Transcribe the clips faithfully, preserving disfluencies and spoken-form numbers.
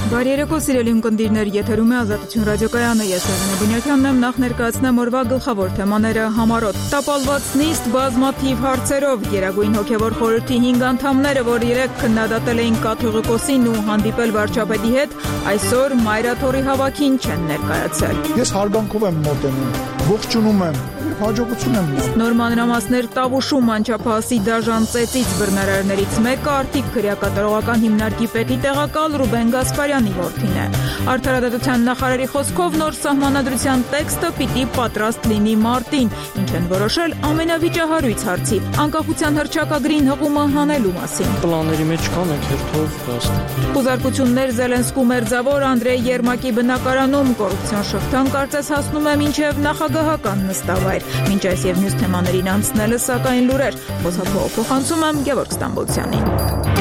Բարի երեկո, սիրելի ունկնդիրներ, եթերում է Ազատություն ռադիոկայանը, ես Եղենե Բունյակյանն եմ, նախ ներկայացնեմ օրվա գլխավոր թեմաները համառոտ։ Տապալված նիստ բազմաթիվ հարցերով, Գերագույն հոգևոր խորհրդի հինգ անդամները, որ երեկ քննադատել էին կաթողիկոսին ու հանդիպել վարչապետի հետ, այսօր մայրաթորի հավաքին չեն ներկայացել։ Ես հարգանքով եմ մոտենում, ողջունում եմ, հաջողություն եմ ուզում։ Նոր մանրամասներ Տավուշում անչափահասի դաժան ծեծից բռնարարներից մեկը Արթիկ քրեակատարողական հիմնարկի պետի տեղակալ Ռուբեն Գասպարյանի որդին է։ Արդարադատության նախարարի խոսքով նոր սահմանադրության տեքստը պիտի պատրաստ լինի մարտին, ինչ են որոշել ամենավիճահարույց հարցի՝ անկախության հռչակագրին հղումը հանելու մասին։ Պլանների մեջ կան եկերթով դասն։ Խուզարկություններ Զելենսկու մերձավոր Անդրեյ Երմակի բնակարանում կոռուպցիոն շղթան կարծես հասնում է մինչև նախագահական նստավայր։ Մինչ այս եւ մյուս թեմաներին անցնելը սակայն լուրեր։ Խոսափողը փոխանցում եմ Գևորգ Ստամբոլցյանին։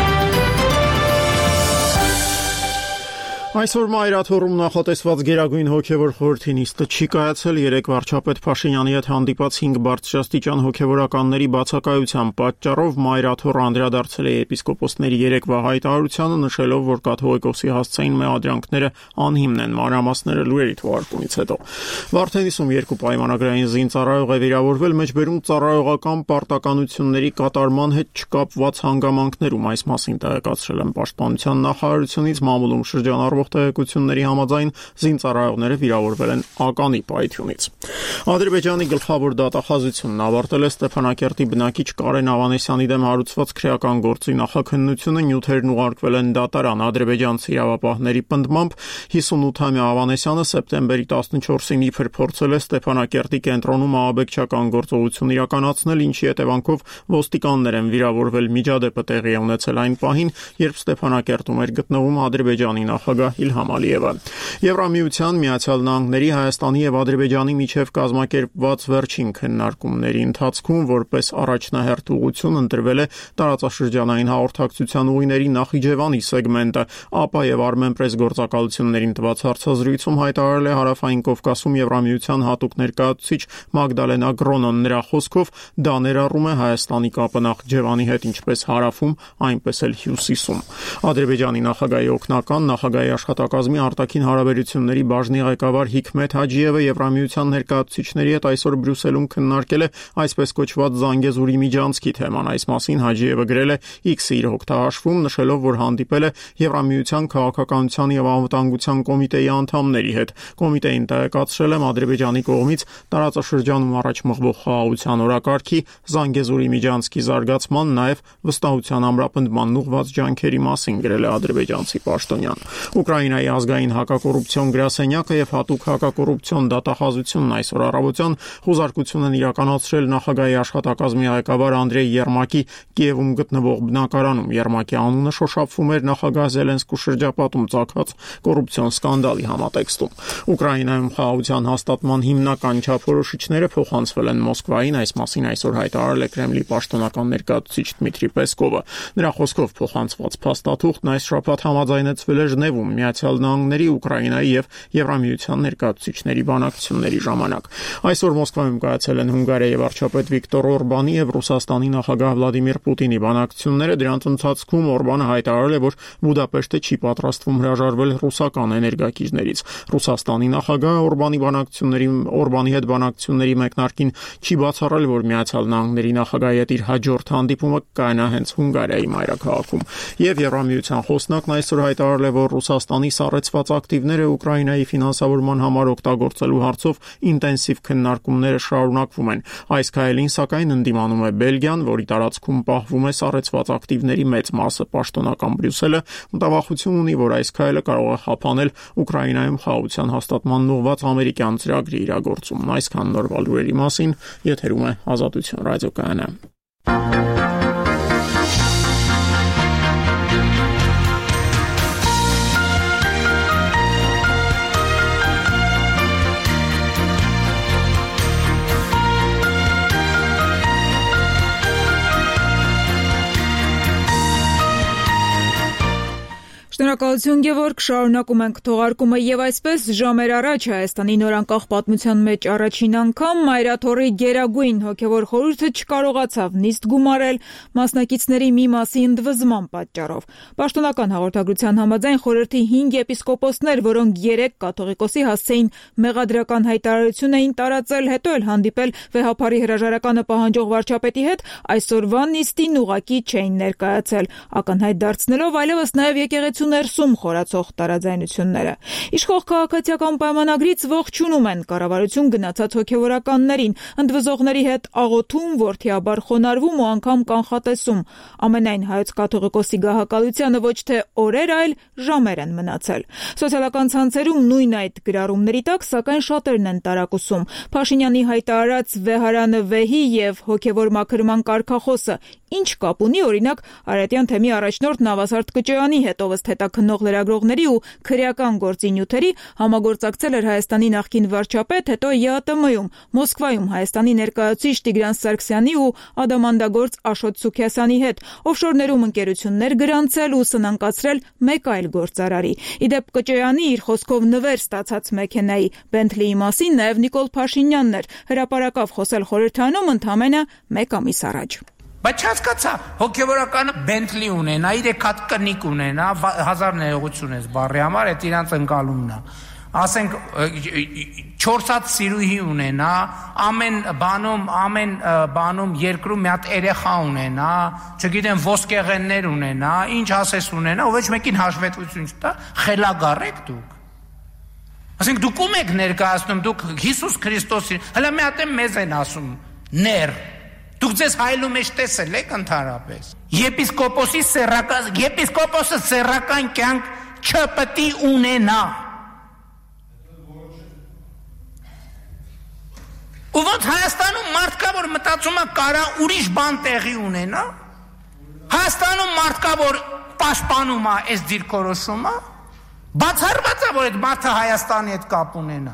Այսօր մայրաթոռում նախատեսված Գերագույն հոգևոր խորհրդի նիստը չի կայացել, երեկ վարչապետ Փաշինյանի հետ հանդիպած հինգ բարձրաստիճան հոգևորականների բացակայության պատճառով մայրաթոռը անդրադարձել է եպիսկոպոսների երեկվա հայտարարությանը, նշելով, որ կաթողիկոսի հասցեին մեղադրանքները անհիմն են, մանրամասները լուրերի թողարկումից հետո։ Վարդենիսում երկու պայմանագրային զինծառայող է վիրավորվել, մեջբերում ծառայողական պարտականությունների կատարման հետ չկապված հանգամանքներում, այս մասին տեղեկացրել են Պաշտպանության նախարարությունից, մամուլում շրջանառվող տեղեկությունների համաձայն զինծառայողները վիրավորվել են ականի պայթյունից։ Ադրբեջանի գլխավոր դատախազությունն ավարտել է Ստեփանակերտի բնակիչ Կարեն Ավանեսյանի դեմ հարուցված քրեական գործի նախաքննությունը, նյութերն ուղարկվել են դատարան։ Ադրբեջանցի իրավապահների պնդմամբ հիսունութամյա Ավանեսյանը սեպտեմբերի տասնչորսին իբր փորձել է Ստեփանակերտի կենտրոնում ահաբեկչական գործողություն իրականացնել, ինչի հետևանքով ոստիկաններ են վիրավորվել։ Միջադեպը տեղի է ունեցել այն պահին, երբ Ստեփանակերտում էր գտնվում Ադրբեջանի նախագահ Իլհամ Ալիևը։ Եվրամիության, Միացյալ Նահանգների, Հայաստանի եւ Ադրբեջանի միջև կազմակերպված վերջին քննարկումների ընթացքում որպես առաջնահերթ ուղղություն ընտրվել է տարածաշրջանային հաղորդակցության ուղիների Նախիջևանի սեգմենտը։ ԱՊԱ եւ Armenpress գործակալություններին տված հարցազրույցում հայտարարել է Հարավային Կովկասում Եվրամիության հատուկ ներկայացուցիչ Մագդալենա Գրոնոն։ Նրա խոսքով դա ներառում է Հայաստանի կապը Նախիջևանի հետ ինչպես հարավում, այնպես էլ հյուսիսում։ Ադրբեջանի նախագահի օգնական նախագահի աշխատակազմի արտաքին հարաբերությունների բաժնի ղեկավար Հիկմետ Հաջիևը Եվրամիության ներկայացուցիչների հետ այսօր Բրյուսելում քննարկել է այսպես կոչված Զանգեզուրի միջանցքի թեման։ Այս մասին Հաջիևը գրել է X-ի իր հոկտահաշվում, նշելով, որ հանդիպել է Եվրամիության քաղաքականության եւ անվտանգության կոմիտեի անդամների հետ։ Կոմիտեին տեղեկացրել է Ադրբեջանի կողմից տարածաշրջանում առաջ մղվող խաղաղության օրակարգի, Զանգեզուրի միջանցքի զարգացման, նաեւ վստահության ամրապնդման ուղղված ջանքերի մասին գրել է ադրբեջանցի պաշտոնյան։ Ուկրաինայի ազգային հակակոռուպցիոն գրասենյակը եւ հատուկ հակակոռուպցիոն դատախազությունն այսօր առավոտյան խոզարկություն են իրականացրել նախագահի աշխատակազմի ղեկավար Անդրեյ Երմակի Կիևում գտնվող բնակարանում։ Երմակի անունը շոշափվում էր նախագահ Զելենսկու շրջապատում ծագած կոռուպցիոն սկանդալի համատեքստում։ Ուկրաինայում խաղաղության հաստատման հիմնական չափորոշիչները փոխանցվել են Մոսկվային, այս մասին այսօր հայտարարել է Կրեմլի պաշտոնական ներկայացուցիչ Դմիտրի Պեսկովը։ Նրա խոսքով փոխանցված փաստաթուղթն այս շաբաթ համաձայնեցվել է Ժնևում Միացյալ Նահանգների, Ուկրաինայի եւ Եվրամիության ներկայացուցիչների բանակցությունների ժամանակ։ Այսօր Մոսկվայում կայացել են Հունգարիայի վարչապետ Վիկտոր Օրբանի եւ Ռուսաստանի նախագահ Վլադիմիր Պուտինի բանակցությունները։ Դրանց ընթացքում Օրբանը հայտարարել է, որ Բուդապեշտը չի պատրաստվում հրաժարվել ռուսական էներգակիրներից։ Ռուսաստանի նախագահը Օրբանի բանակցությունների Օրբանի հետ բանակցությունների մեկնարկին չի բացառել, որ Միացյալ Նահանգների նախագահի հետ իր հաջորդ հանդիպումը կայանա հենց Հունգարիայի մայրաքաղաքում։ Եվ Եվրամիության խոսնակն այսօր հայտարարել է, որ Ռուսաստանի սառեցված ակտիվները Ուկրաինայի ֆինանսավորման համար օգտագործելու հարցով ինտենսիվ քննարկումները շարունակվում են։ Այս քայլին սակայն ընդդիմանում է Բելգիան, որի տարածքում պահվում է սառեցված ակտիվների մեծ մասը։ Պաշտոնական Բրյուսելը մտավախություն ունի, որ այս քայլը կարող է խափանել Ուկրաինայում խաղաղության հաստատման ուղղված ամերիկյան ծրագրի իրագործումն։ Այսքան նորվա լուրերի մասին եթերում է Ազատություն ռադիոկայանը։ Շնորհակալություն Գևորգ, շարունակում ենք թողարկումը եւ այսպես ժամեր առաջ Հայաստանի նորանկախ պատմության մեջ առաջին անգամ Մայրաթորի գերագույն հոգեվոր խորհուրդը չկարողացավ նիստ գումարել մասնակիցների մի մասի ընդվզման պատճառով։ Պաշտոնական հաղորդագրության համաձայն խորհրդի հինգ եպիսկոպոսներ, որոնք երեք կաթողիկոսի հասցեին մեղադրական հայտարարություն էին տարածել, հետո էլ հանդիպել վեհափարի հրաժարականը պահանջող վարչապետի հետ, այսօրվա նիստին ուղղակի չէին ներկայացել, ակնհայտ դարձնելով այլևս նաեւ եկեղեցու ներսում խորացող տարաձայնությունները։ Իշխող քաղաքացիական պայմանագրից ողջունում են կառավարություն գնացած հոգևորականներին, ընդվզողների հետ աղոթում, որդիաբար խոնարհվում ու անգամ կանխատեսում։ Ամենայն հայոց կաթողիկոսի գահակալությանը ոչ թե օրեր, այլ ժամեր են մնացել։ Սոցիալական ցանցերում նույն այդ գրառումների տակ, սակայն շատերն են տարակուսում։ Փաշինյանի հայտարարած վեհարանը վեհի եւ հոգևոր մաքրման կարգախոսը ինչ կապ ունի օրինակ Արարատյան թեմի առաջնորդ Նավասարդ Կճոյանի հետ, ով ըստ հետաքննող լրագրողների ու քրեական գործի նյութերի համագործակցել էր Հայաստանի նախկին վարչապետ, հետո ԵԱՏՄ-ում, Մոսկվայում Հայաստանի ներկայացուցիչ Տիգրան Սարգսյանի ու ադամանդագործ Աշոտ Սուքիասյանի հետ, օֆշորներում ընկերություններ գրանցել ու սնանկացրել մեկ այլ գործարարի։ Իդեպ Կճոյանի իր խոսքով նվեր ստացած մեքենայի Բենթլիի մասին նաև Նիկոլ Փաշինյանն էր հրապարակավ խոսել խորհրդանում ընդամենը մեկ ամիս առաջ։ Բայց չհասկացա, հոգևորականը Բենթլի ունենա, երեք հատ կնիկ ունենա, հազար ներողություն ես բառի համար, այդ իրանց ընկալումն է։ Ասենք չորս հատ սիրուհի ունենա, ամեն բանում, ամեն բանում երկրում մի հատ երեխա ունենա, չգիտեմ ոսկեղեններ ունենա, ինչ ասես ունենա, ու ոչ մեկին հաշվետվություն չտա, խելագար եք դուք։ Ասենք դուք ում եք ներկայացնում, դուք Հիսուս Քրիստոսին, հələ մի հատ մեզ են ասում, ներ։ Դուք ձեզ հայլու մեջ տեսել եք ընդհանրապես։ Եպիսկոպոսի սեռական, եպիսկոպոսը սեռական կյանք չպետք է ունենա։ Ու ոնց Հայաստանում մարդ կա, որ մտածում է կարա ուրիշ բան տեղի ունենա։ Հայաստանում մարդ կա, որ պաշտպանում է այս դիրքորոշումը։ Բացառված է, որ այդ մարդը Հայաստանի հետ կապ ունենա։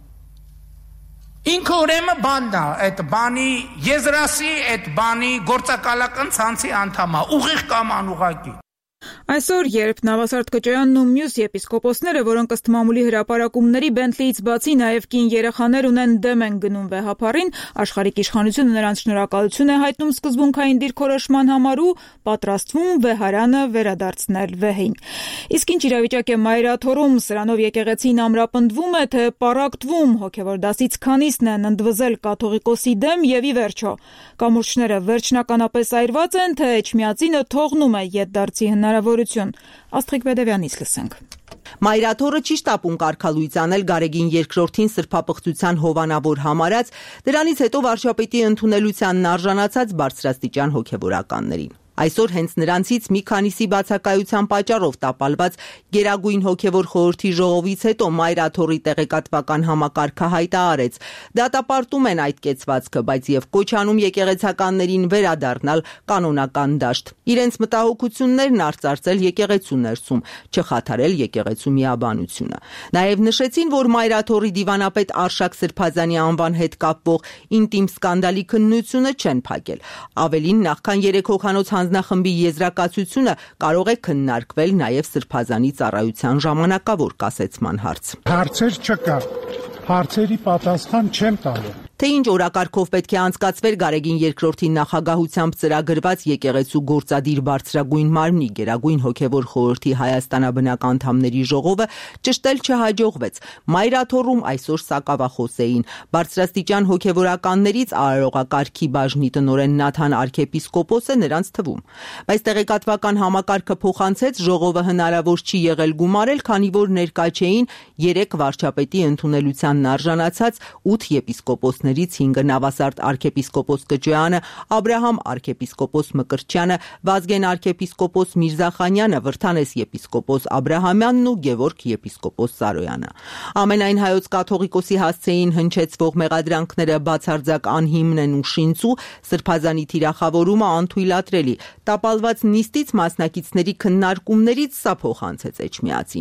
Ինքը ուրեմն բանն է, այդ բանի եզրասի, այդ բանի գործակալական ցանցի անդամ է, ուղիղ կամ անուղղակի։ Այսօր, երբ Նավասարդ Կճոյանն ու մյուս եպիսկոպոսները, որոնք ըստ մամուլի հրապարակումների Բենթլիից բացի նաև կին երեխաներ ունեն, դեմ են գնում վեհափարին, աշխարհիկ իշխանությունը նրանց շնորհակալություն է հայտնում սկզբունքային դիրքորոշման համար ու պատրաստվում վեհարանը վերադարձնել վեհին։ Իսկ ինչ իրավիճակ է Մայրաթորում, սրանով եկեղեցին ամրապնդվում է, թե պառակտվում, հոգևոր դասից քանիսն են ընդվզել կաթողիկոսի դեմ եւ ի վերջո կամուրջները վերջնականապես այրված են, թե Էջմիածինը թողնում է ետդարձի հնարավորություն։ Աստղիկ Բեդևյանից լսենք։ Մայրաթորը չի շտապում կարգալույծ անել Գարեգին երկրորդին սրբապղծության հովանավոր համարած, դրանից հետո վարչապետի ընդունելությանն արժանացած բարձրաստիճան հոգևորականներին։ Այսօր հենց նրանցից մի քանիսի բացակայության պատճառով տապալված Գերագույն հոգևոր խորհրդի ժողովից հետո Մայրաթորի տեղեկատվական համակարգը հայտարարեց. դատապարտում են այդ կեցվածքը, բայց եւ կոչանում եկեղեցականներին վերադառնալ կանոնական դաշտ։ Իրենց մտահոգություններն արծարծել եկեղեցու ներսում, չխաթարել եկեղեցու միաբանությունը։ Նաեւ նշեցին, որ Մայրաթորի դիվանապետ Արշակ Սրբազանի անվան հետ կապվող ինտիմ սկանդալի քննությունը չեն փակել։ Ավելին, նախքան երեք հոգանոց հանձնախմբի եզրակացությունը կարող է քննարկվել նաև Սրբազանի ծառայության ժամանակավոր կասեցման հարց։ Հարցեր չկա, հարցերի պատասխան չեմ տալու։ Թե ինչ օրակարգով պետք է անցկացվեր Գարեգին երկրորդի նախագահությամբ ծրագրված եկեղեցու գործադիր բարձրագույն մարմնի Գերագույն հոգևոր խորհրդի հայաստանաբնակ անդամների ժողովը ճշտել չհաջողվեց։ Մայրաթորում այսօր սակավախոս էին։ Բարձրաստիճան հոգևորականներից արարողակարգի բաժնի տնօրեն Նաթան arczepiskopos-ը նրանց թվում։ Բայց տեղեկատվական համակարգը փոխանցեց, ժողովը հնարավոր չի եղել գումարել, քանի որ ներկա չէին երեք վարչապետի ընդունելությանն արժանացած ութ եպիսկոպոսներ հինգը Նավասարդ arczepiskopos Կճոյանը, Աբրահամ arczepiskopos Մկրտչյանը, Վազգեն arczepiskopos Միրզախանյանը, Վրթանես եպիսկոպոս Աբրահամյանն ու Գևորգ եպիսկոպոս Սարոյանը։ Ամենայն հայոց կաթողիկոսի հասցեին հնչեցվող մեղադրանքները բացարձակ անհիմն են ու շինծու, Սրբազանի թիրախավորումը անթույլատրելի։ Տապալված նիստից մասնակիցների քննարկումներից սա փոխանցեց Էջմիածինը։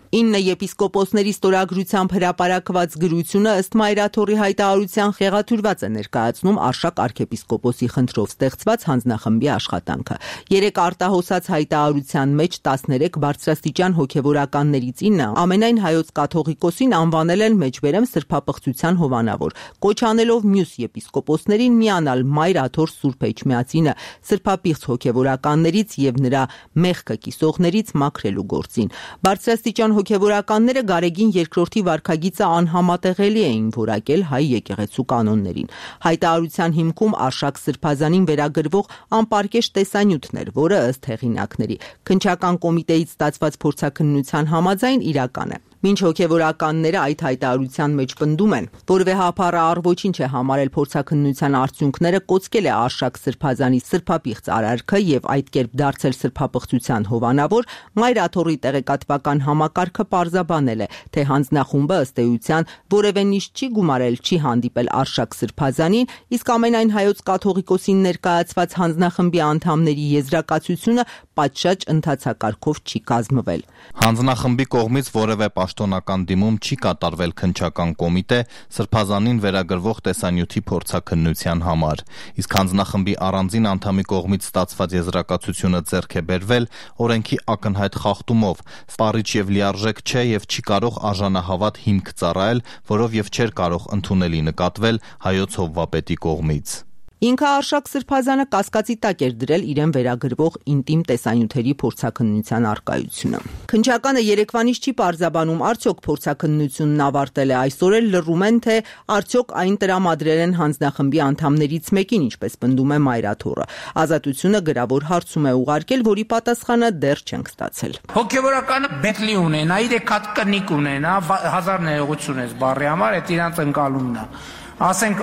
Ինը եպիսկոպոսների ստորագրությամբ հրապարակված գրությունը ըստ Մայրաթորի հայտարարության խեղաթյուրված է ներկայացնում Արշակ arքեպիսկոպոսի խնդրով ստեղծված հանձնախմբի աշխատանքը։ Երեք արտահոսած հայտարարության մեջ տասներեք բարձրաստիճան հոգևորականներից ինը ամենայն հայոց կաթողիկոսին անվանել են մեջբերեմ սրբապղծության հովանավոր, կոչ անելով մյուս եպիսկոպոսներին միանալ Մայրաթոր Սուրբ Էջմիածինը սրբապիղծ հոգևորականներից եւ նրա մեղքը կիսողներից մաքրելու գործին։ Բարձրաստիճան հոգևորականները Գարեգին երկրորդի վարքագիծը անհամատեղելի էին որակել հայ եկեղեցու կանոններին։ Հայտարարության հիմքում Արշակ Սրբազանին վերագրվող անպարկեշտ տեսանյութներ, որը ըստ հեղինակների քննչական կոմիտեից ստացված փորձաքննության համաձայն իրական է։ Մինչ հոգևորականները այդ հայտարարության մեջ պնդում են, որ վեհափառը առ ոչինչ է համարել փորձաքննության արդյունքները, կոծկել է Արշակ Սրբազանի սրբապիղծ արարքը եւ այդ կերպ դարձել սրբապղծության հովանավոր, Մայրաթորի տեղեկատվական համակարգը պարզաբանել է, թե հանձնախումբը ըստ էության որևէ նիշ չի գումարել, չի հանդիպել Արշակ Սրբազանին, իսկ ամենայն հայոց կաթողիկոսին ներկայացված հանձնախմբի անդամների եզրակացությունը պատշաճ ընթացակարգով չի կազմվել։ Հանձնախմբի կողմից որևէ պաշտոնական դիմում չի կատարվել քննչական կոմիտե Սրբազանին վերագրվող տեսանյութի փորձաքննության համար, իսկ հանձնախմբի առանձին անդամի կողմից ստացված եզրակացությունը ձեռք է բերվել օրենքի ակնհայտ խախտումով, սպառիչ եւ լիարժեք չէ եւ չի կարող արժանահավատ հիմք ծառայել, որով եւ չէր կարող ընդունելի նկատվել հայոց հովվապետի կողմից։ Ինքը Արշակ Սրբազանը կասկածի տակ էր դրել իրեն վերագրվող ինտիմ տեսանյութերի փորձաքննության առկայությունը։ Քննչականը երեկվանից չի պարզաբանում, արդյոք փորձաքննությունն ավարտել է, այսօր էլ լռում են, թե արդյոք այն տրամադրել են հանձնախմբի անդամներից մեկին, ինչպես պնդում է Մայրաթորը։ Ազատությունը գրավոր հարցում է ուղարկել, որի պատասխանը դեռ չենք ստացել։ Հոգևորականը Բենթլի ունենա, իր քատ կնիկ ունենա, հազար ներողություն ես բառի համար, այդ իրանց ընկալումն է։ Ասենք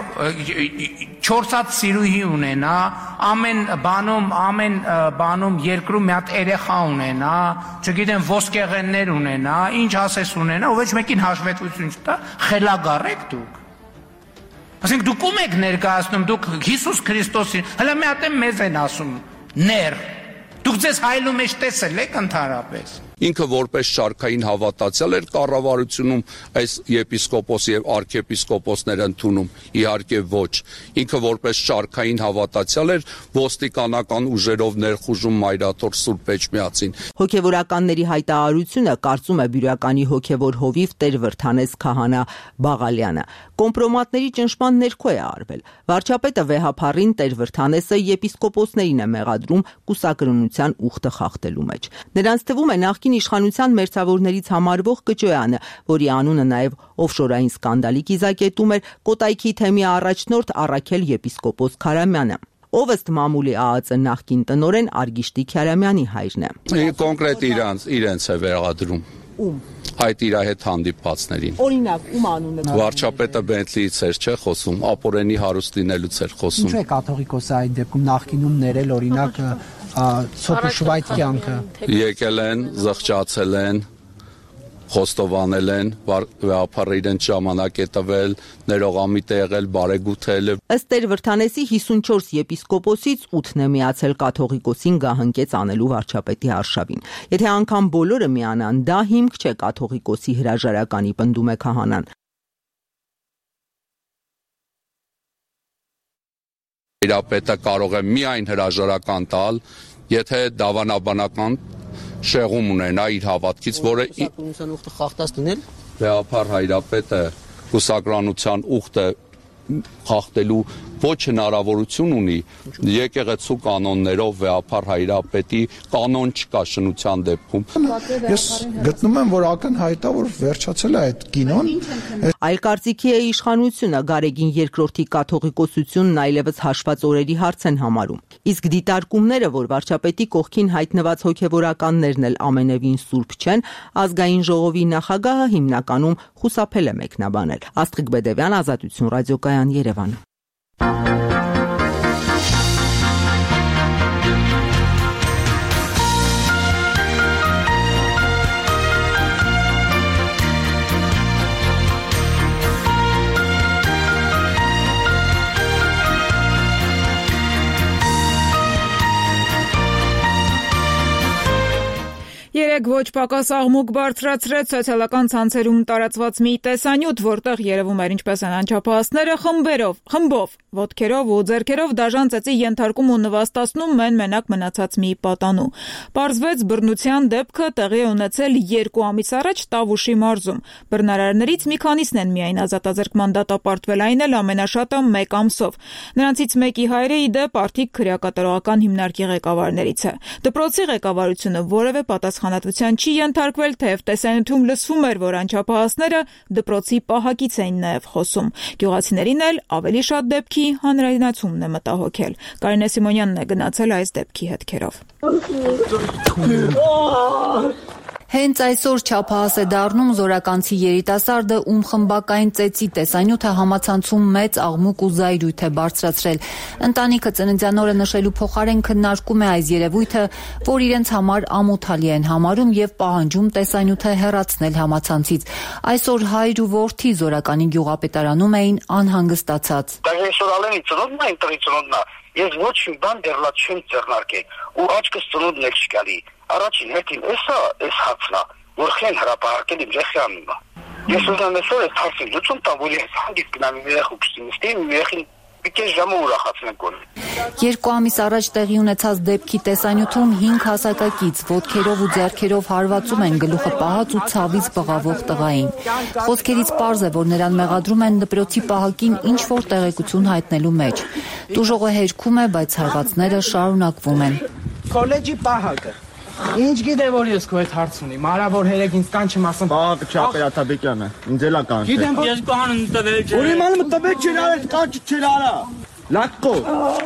չորս հատ սիրուհի ունենա, ամեն բանում, ամեն բանում երկրում մի հատ երեխա ունենա, չգիտեմ ոսկեղեններ ունենա, ինչ ասես ունենա, ու ոչ մեկին հաշվետվություն չտա, խելագար եք դուք։ Ասենք դուք ում եք ներկայացնում, դուք Հիսուս Քրիստոսին, հələ մի հատ մեզ են ասում, ներ։ Դուք ձեզ հայլու մեջ տեսել եք ընդհանրապես։ Ինքը որպես շարքային հավատացյալ էր կառավարությունում այս եպիսկոպոս եւ արքեպիսկոպոսներ ընդունում, իհարկե ոչ։ Ինքը որպես շարքային հավատացյալ էր ոստիկանական ուժերով ներխուժում Մայրաթոր Սուրբ Էջմիածին։ Հոգևորականների հայտարարությունը կարծում է բյուրականի հոգևոր հովիվ Տեր Վրդանես քահանա Բաղալյանը։ Կոմպրոմատների ճնշման ներքո է արվել։ Վարչապետը վեհափառին Տեր Վրդանեսը եպիսկոպոսներին է մեղադրում կուսակրոնության ուխտը խախտելու մեջ։ Նրանց թվում է նախ իշխանության մերձավորներից համարվող Կճոյանը, որի անունը նաև օֆշորային սկանդալի կիզակետում էր Կոտայքի թեմի առաջնորդ Առաքել եպիսկոպոս Քարամյանը, ով ըստ մամուլի ԱԱԾ նախկին տնօրեն Արգիշտի Քյարամյանի հայրն է։ Կոնկրետ իրանց իրենց է վերադրում։ Ում այդ իր հետ հանդիպվածներին։ Օրինակ, ում անունը։ Վարչապետը Բենթլիից էր, չէ՞ խոսում, ապօրենի հարուստ լինելուց էր խոսում։ Ինչու է կաթողիկոսը այդ դեպքում նախկինում ներել օրինակ Սոփուշվայտ կյանքը։ Եկել են, զղջացել են, խոստովանել են, վեհափառը իրենց ժամանակ է տվել, ներողամիտ է եղել, բարեգութել։ Ըստ Տեր Վրդանեսի հիսունչորս եպիսկոպոսից ութն է միացել կաթողիկոսին գահընկեց անելու վարչապետի արշավին։ Եթե անգամ բոլորը միանան, դա հիմք չէ կաթողիկոսի հրաժարականի, պնդում է քահանան։ Իրապետը կարող է միայն հրաժարական տալ, եթե դավանաբանական շեղում ունենա իր հավատքից, որը ուխտը խախտած դնել։ Վեհափառ հայրապետը կուսակրանության ուխտը խախտելու ոչ հնարավորություն ունի եկեղեցու կանոններով վեհափառ հայրապետի կանոն չկա շնության դեպքում։ Ես գտնում եմ, որ ակնհայտ է, որ վերջացել է այդ կինոն։ Այլ կարծիքի է իշխանությունը, Գարեգին երկրորդի կաթողիկոսությունն այլևս հաշված օրերի հարց են համարում։ Իսկ դիտարկումները, որ վարչապետի կողքին հայտնված հոգևորականներն էլ ամենևին սուրբ չեն, ազգային ժողովի նախագահը հիմնականում խուսափել է մեկնաբանել։ Աստղիկ Բեդևյան, Ազատություն ռադիոկայան, Երևան։ Երեք ոչ պակաս աղմուկ բարձրացրեց սոցիալական ցանցերում տարածված մի տեսանյութ, որտեղ երևում էր ինչպես են անչափահասները խմբերով, խմբով, ոտքերով ու ձեռքերով դաժան ծեծի ենթարկում ու նվաստացնում մեն-մենակ մնացած մի պատանու։ Պարզվեց բռնության դեպքը տեղի է ունեցել երկու ամիս առաջ Տավուշի մարզում։ Բռնարարներից մի քանիսն են միայն ազատազրկման դատապարտվել, այն էլ ամենաշատը մեկ ամսով։ Նրանցից մեկի հայրը ի դեպ Արդիկ քրեակատարողական հիմնարկի ղեկավարներից է։ Դպրոցի ղեկավարությունը որևէ պատասխանատվության չի ենթարկվել, թեև տեսանյութում լսվում էր, որ անչափահասները դպրոցի պահակից էին նաև խոսում։ Գյուղացիներին էլ ավելի շատ դեպքի հանրայնացումն է մտահոգել։ Կարինե Սիմոնյանն է գնացել այս դեպքի հետքերով։ Հենց այսօր չափահաս է դառնում զորականցի երիտասարդը, ում խմբակային ծեծի տեսանյութը համացանցում մեծ աղմուկ ու զայրույթ է բարձրացրել։ Ընտանիքը ծննդյան օրը նշելու փոխարեն քննարկում է այս երևույթը, որ իրենց համար ամոթալի են համարում եւ պահանջում տեսանյութը հեռացնել համացանցից։ Այսօր հայր ու որդի զորականի գյուղապետարանում էին անհանգստացած։ Ես ոչ մի բան դեռլաց չեմ ձեռնարկել ու աչքս ծնունդն էլ չկալի։ Առաջին հերթին էսա էս հացնա, որ խեն հրապարակել իմ երեխի անունը։ Ես ուզում եմ այսօր այս հարցին լուծում տամ, որ ես հանգիստ գնամ իմ երեխու քստի նստի, իմ երեխին պիտի ժամը ուրախացնենք գոնե։ Երկու ամիս առաջ տեղի ունեցած դեպքի տեսանյութում հինգ հասակակից ոտքերով ու ձեռքերով հարվածում են գլուխը պահած ու ցավից բղավող տղային։ Խոսքերից պարզ է, որ նրան մեղադրում են դպրոցի պահակին ինչ որ տեղեկություն հայտնելու մեջ։ Տուժողը հերքում է, բայց հարվածները շարունակվում են։ Քոլեջի պահակը Ինչ գիտե որ ես քո հետ հարց ունի, մարա որ հերեկ ինձ կան չեմ ասում։ Պահակը Չապեր Աթաբեկյանն է, ինձ էլա կանչել։ Գիտեմ որ ես բանն տվել չէ։ Ուրի մանը տվել չէ, արել կանչ չէ արա։ Լատկո։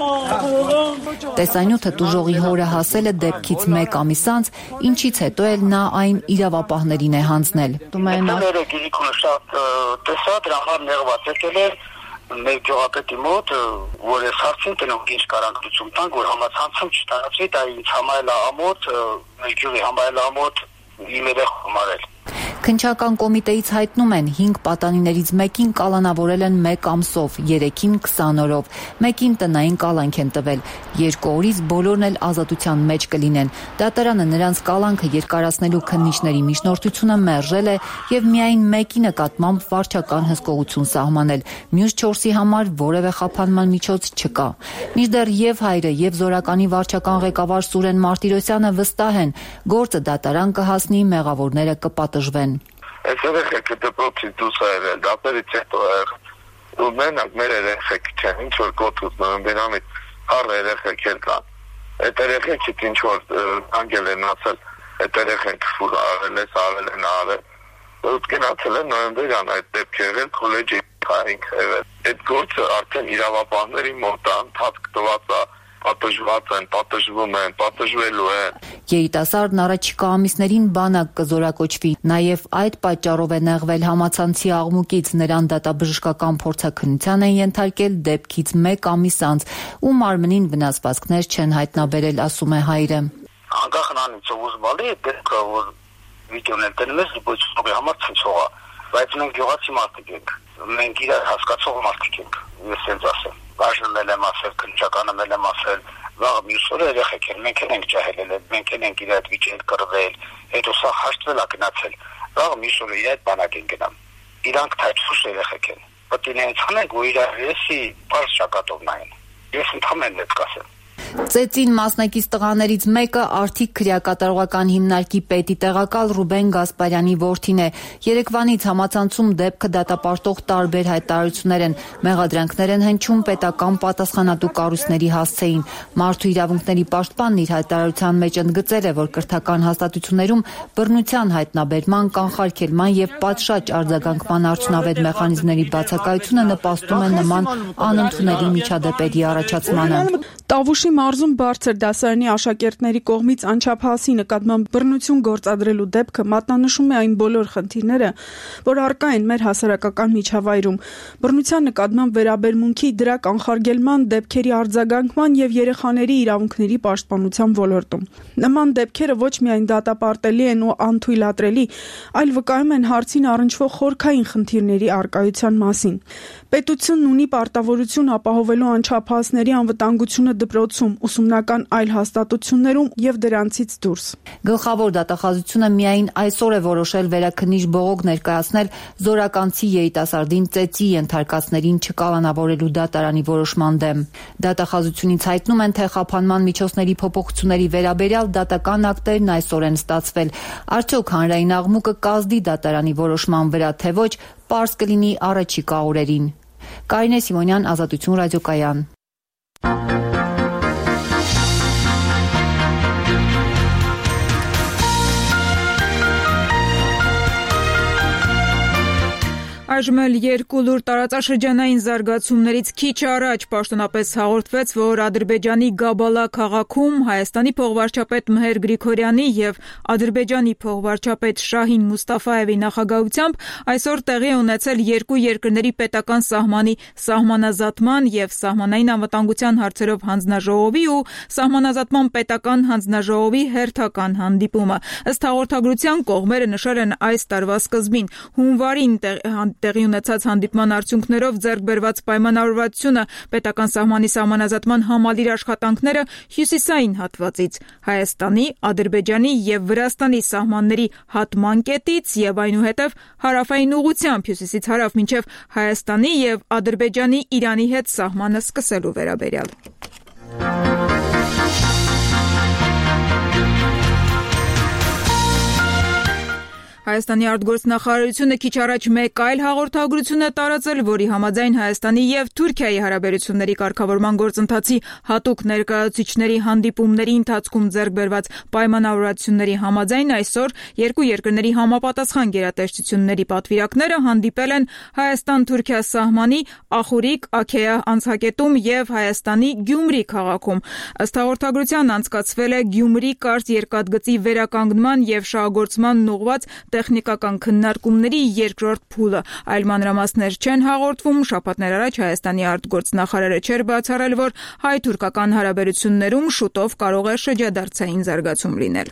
Տեսանյութը տուժողի հորը հասել է դեպքից մեկ ամիս անց, ինչից հետո էլ նա այն իրավապահներին է հանձնել։ Դու գիրիկը շատ տեսա դրա համար նեղված եկել էր մեր գյուղապետի մոտ, որ ես հարցին տնող ինչ կարանք լուծում տանք, որ համացանցում չտարածվի, դա ինձ համայել ամոթ, մեր գյուղի համայել ամոթ իմ երեխում արել։ Քննչական կոմիտեից հայտնում են հինգ պատանիներից մեկին կալանավորել են մեկ ամսով, երեքին քսան օրով, մեկին տնային կալանք են տվել, երկու օրից բոլորն էլ ազատության մեջ կլինեն։ Դատարանը նրանց կալանքը երկարացնելու քննիչների միջնորդությունը մերժել է եւ միայն մեկի նկատմամբ վարչական հսկողություն սահմանել, մյուս չորսի համար որևէ խափանման միջոց չկա։ Մինչդեռ եւ հայրը եւ զորականի վարչական ղեկավար Սուրեն Մարտիրոսյանը վստահ են, գործը դատարան կհասնի, մեղավորները կպատժվեն։ Այս երեխեքը դպրոցից դուրս են, դապերից հետո ու մենակ մեր երեխեք չեն, ինչ որ գոտուց նոյեմբերամից առ երեխեք էլ կան։ Այդ երեխեքից ինչ որ անգել են ասել, այդ երեխեք ֆուր արել ես, արել են արել։ Որ գնացել են նոյեմբերան այդ դեպք եղել քոլեջի քայինք եղել։ Այդ գործը արդեն իրավապահների մոտ ընդհանուր տված է, պատժված են, պատժվում են, պատժվելու են։ Երիտասարդն առաջիկա ամիսներին բանակ կզորակոչվի, նաև այդ պատճառով է նեղվել համացանցի աղմուկից, նրան դատաբժշկական փորձաքննության են ենթարկել դեպքից մեկ ամիս անց, ու մարմնին վնասվածքներ չեն հայտնաբերել, ասում է հայրը։ Անկախ նրանից ով ուզմալի է դեպքը, որ վիդեոն են տնում ես, դիպոյցնողի համար ցնցող է, բայց մենք գյուղացի մարդիկ ենք, մենք իրար հասկացող մարդիկ ենք, ես ինձ ասեմ։ Բաժնում եմ ասել, քննչականում եմ ասել, վաղ մյուս օրը երեխեք են, մենք ենք ջահելել, մենք ենք իր այդ վիճել կռվել, հետո սա հաշտվել է գնացել, վաղ մյուս օրը իր այդ բանակ են գնամ։ Իրանք թայցուշ երեխեք են, պետք է նրանց հանենք, որ իրար եսի բարձ շակատով նայեն։ Ես ընդհանրեն հետ կասեմ։ Ծեծին մասնակից տղաներից մեկը Արդիկ քրեակատարողական հիմնարկի պետի տեղակալ Ռուբեն Գասպարյանի որդին է։ Երեկվանից համացանցում դեպքը դատապարտող տարբեր հայտարարություններ են, մեղադրանքներ են հնչում պետական պատասխանատու կառույցների հասցեին։ Մարդու իրավունքների պաշտպանն իր հայտարարության մեջ ընդգծել է, որ կրթական հաստատություններում բռնության հայտնաբերման, կանխարգելման եւ պատշաճ արձագանքման արդյունավետ մեխանիզմների բացակայությունը նպաստում է նման անընդունելի միջադեպերի առաջացմանը։ Տավուշի մարզում բարձր դասարանի աշակերտների կողմից անչափահասի նկատմամբ բռնություն գործադրելու դեպքը մատնանշում է այն բոլոր խնդիրները, որ առկա են մեր հասարակական միջավայրում։ Բռնության նկատմամբ վերաբերմունքի, դրա կանխարգելման, դեպքերի արձագանքման եւ երեխաների իրավունքների պաշտպանության ոլորտում։ Նման դեպքերը ոչ միայն դատապարտելի են ու անթույլատրելի, այլ վկայում են հարցին առնչվող խորքային խնդիրների առկայության մասին։ Պետությունն ունի պարտավորություն ապահովելու անչափահասների անվտանգությունը դպրոցում, Հայաստանում, ուսումնական այլ հաստատություններում եւ դրանցից դուրս։ Գլխավոր դատախազությունը միայն այսօր է որոշել վերաքննիչ բողոք ներկայացնել զորականցի երիտասարդին ծեծի ենթարկածներին չկալանավորելու դատարանի որոշման դեմ։ Դատախազությունից հայտնում են, թե խափանման միջոցների փոփոխությունների վերաբերյալ դատական ակտերն այսօր են ստացվել։ Արդյոք հանրային աղմուկը կազդի դատարանի որոշման վրա, թե ոչ, պարզ կլինի առաջիկա օրերին։ Կարինե Սիմոնյան, Ազատություն ռադիոկայան։ Այժմ էլ երկու լուր տարածաշրջանային զարգացումներից քիչ առաջ պաշտոնապես հաղորդվեց, որ Ադրբեջանի Գաբալա քաղաքում Հայաստանի փոխվարչապետ Մհեր Գրիգորյանի եւ Ադրբեջանի փոխվարչապետ Շահին Մուստաֆաևի նախագահությամբ այսօր տեղի ունեցել երկու երկրների պետական սահմանի սահմանազատման եւ սահմանային անվտանգության հարցերով հանձնաժողովի ու սահմանազատման պետական հանձնաժողովի հերթական հանդիպումը։ Ըստ հաղորդագրության կողմերը նշել են այս տարվա սկզբին հունվարին տեղի ունեցած հանդիպման արդյունքներով ձեռք բերված պայմանավորվածությունը պետական սահմանի սահմանազատման համալիր աշխատանքները հյուսիսային հատվածից Հայաստանի, Ադրբեջանի եւ Վրաստանի սահմանների հատման կետից եւ այնուհետեւ հարավային ուղղությամբ հյուսիսից հարավ մինչեւ Հայաստանի եւ Ադրբեջանի Իրանի հետ սահմանը սկսելու վերաբերյալ։ Հայաստանի արտգործնախարարությունը քիչ առաջ մեկ այլ հաղորդագրություն է տարածել, որի համաձայն Հայաստանի եւ Թուրքիայի հարաբերությունների կարգավորման գործընթացի հատուկ ներկայացուցիչների հանդիպումների ընթացքում ձեռք բերված պայմանավորվածությունների համաձայն այսօր երկու երկրների համապատասխան գերատեսչությունների պատվիրակները հանդիպել են Հայաստան-Թուրքիա սահմանի Ախուրիկ, Աքեյա անցակետում եւ Հայաստանի Գյումրի քաղաքում։ Ըստ հաղորդագրության անցկացվել է Գյումրի կարճ երկաթգծի վերականգնման եւ շահագործման ուղղված տեխնիկական քննարկումների երկրորդ փուլը։ Այլ մանրամասներ չեն հաղորդվում։ Շաբաթներ առաջ Հայաստանի արտգործնախարարը չէր բացառել, որ հայ-թուրքական հարաբերություններում շուտով կարող է շրջադարձային զարգացում լինել։